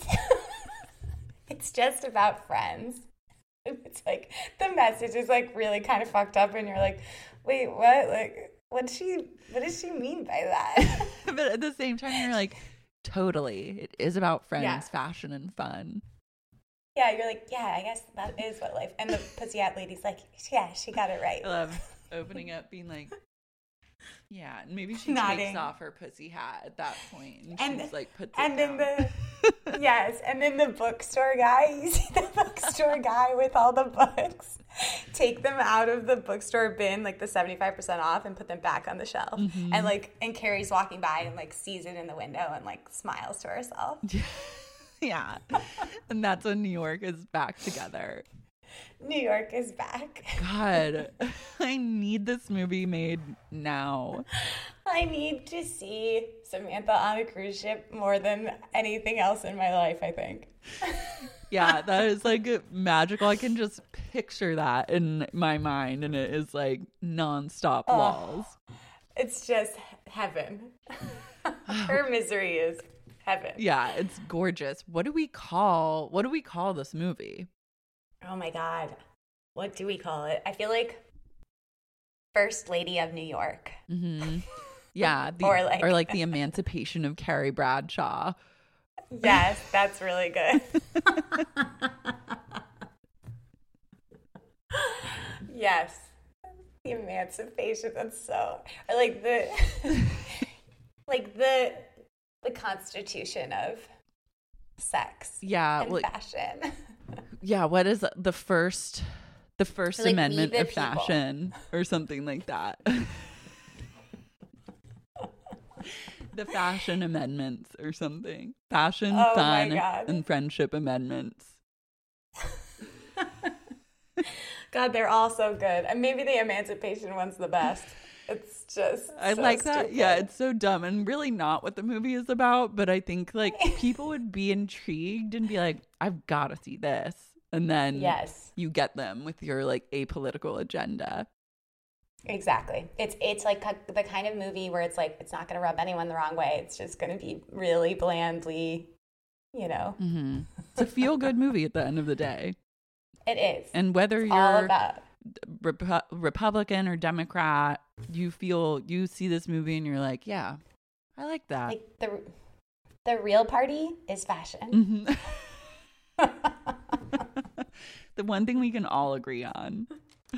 it's just about friends." And it's like the message is like really kind of fucked up, and you're like, "Wait, what? Like, what she? What does she mean by that?" But at the same time, you're like, totally, it is about friends, Yeah. fashion, and fun. Yeah, you're like, "Yeah, I guess that is what life." And the pussy hat lady's like, "Yeah, she got it right." I love opening up, being like, yeah, and maybe she Nodding. takes off her pussy hat at that point, and, And- she's like puts And it then down. the yes, and then the bookstore guy, you see the bookstore guy with all the books, take them out of the bookstore bin, like the seventy-five percent off, and put them back on the shelf. Mm-hmm. And like, and Carrie's walking by and like sees it in the window and like smiles to herself. Yeah, and that's when New York is back together. New York is back. God, I need this movie made now. I need to see Samantha on a cruise ship more than anything else in my life, I think. Yeah, that is like magical. I can just picture that in my mind, and it is like nonstop oh, walls. It's just heaven. Her misery is heaven. Yeah, it's gorgeous. What do we call what do we call this movie? Oh my God. What do we call it? I feel like First Lady of New York. Mm-hmm. Yeah. The, or, like, or like the Emancipation of Carrie Bradshaw. Yes, that's really good. Yes. The Emancipation. That's so, or like the, like the, the Constitution of sex. Yeah. And like, fashion. Yeah, what is the first the First like Amendment of people. fashion or something like that? The fashion amendments or something. Fashion, oh fun, my God. and friendship amendments. God, they're all so good. And maybe the Emancipation one's the best. It's just I so like that. stupid. Yeah, it's so dumb and really not what the movie is about. But I think like people would be intrigued and be like, I've got to see this. And then yes. you get them with your like apolitical agenda. Exactly. It's it's like the kind of movie where it's like, it's not going to rub anyone the wrong way. It's just going to be really blandly, you know. Mm-hmm. It's a feel-good movie at the end of the day. It is. And whether it's you're all about Repu- Republican or Democrat, you feel you see this movie and you're like, yeah, I like that. Like the the real party is fashion. Mm-hmm. The one thing we can all agree on.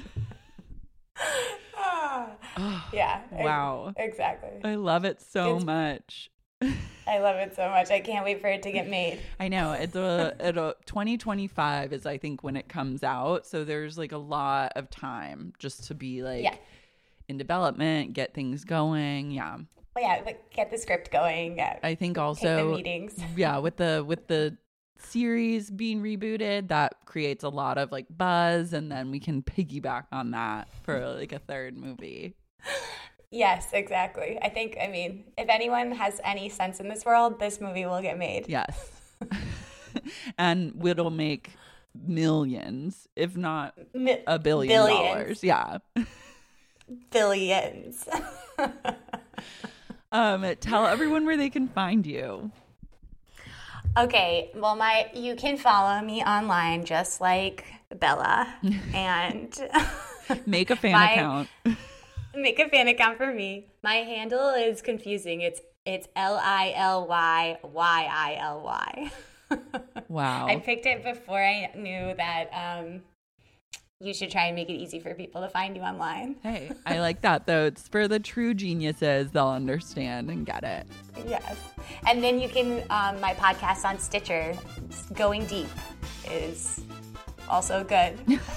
ah, oh, yeah. Wow. Exactly. I love it so it's, much. I love it so much. I can't wait for it to get made. I know. It's a, it a twenty twenty-five is I think when it comes out. So there's like a lot of time just to be like yeah. in development, get things going. Yeah. Well, yeah, like get the script going. Yeah. I think also take the meetings. Yeah, with the with the series being rebooted, that creates a lot of like buzz, and then we can piggyback on that for like a third movie. Yes, exactly. I think, I mean, if anyone has any sense in this world, this movie will get made. Yes. And it'll make millions, if not Mi- a billion billions. dollars. Yeah. Billions. um, tell everyone where they can find you. Okay, well, my you can follow me online just like Bella, and make a fan my, account. Make a fan account for me. My handle is confusing. It's it's L I L Y Y I L Y. Wow. I picked it before I knew that um, you should try and make it easy for people to find you online. Hey, I like that, though. It's for the true geniuses. They'll understand and get it. Yes. And then you can, um, my podcast on Stitcher, Going Deep, is also good.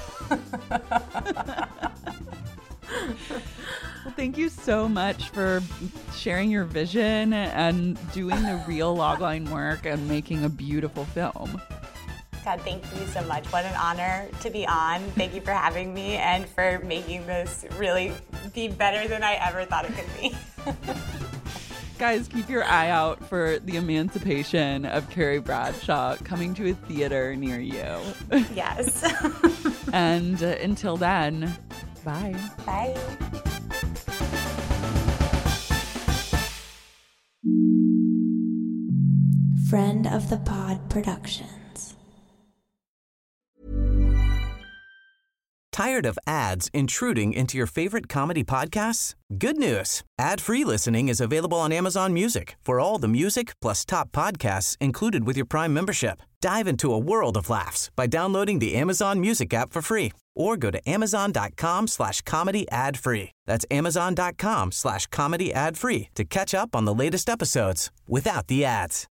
Well, thank you so much for sharing your vision and doing the real logline work and making a beautiful film. God, thank you so much. What an honor to be on. Thank you for having me and for making this really be better than I ever thought it could be. Guys, keep your eye out for The Emancipation of Carrie Bradshaw coming to a theater near you. Yes. And uh, until then, bye. Bye. Friend of the Pod Productions. Tired of ads intruding into your favorite comedy podcasts? Good news. Ad-free listening is available on Amazon Music for all the music plus top podcasts included with your Prime membership. Dive into a world of laughs by downloading the Amazon Music app for free or go to amazon.com slash comedy ad free. That's amazon.com slash comedy ad free to catch up on the latest episodes without the ads.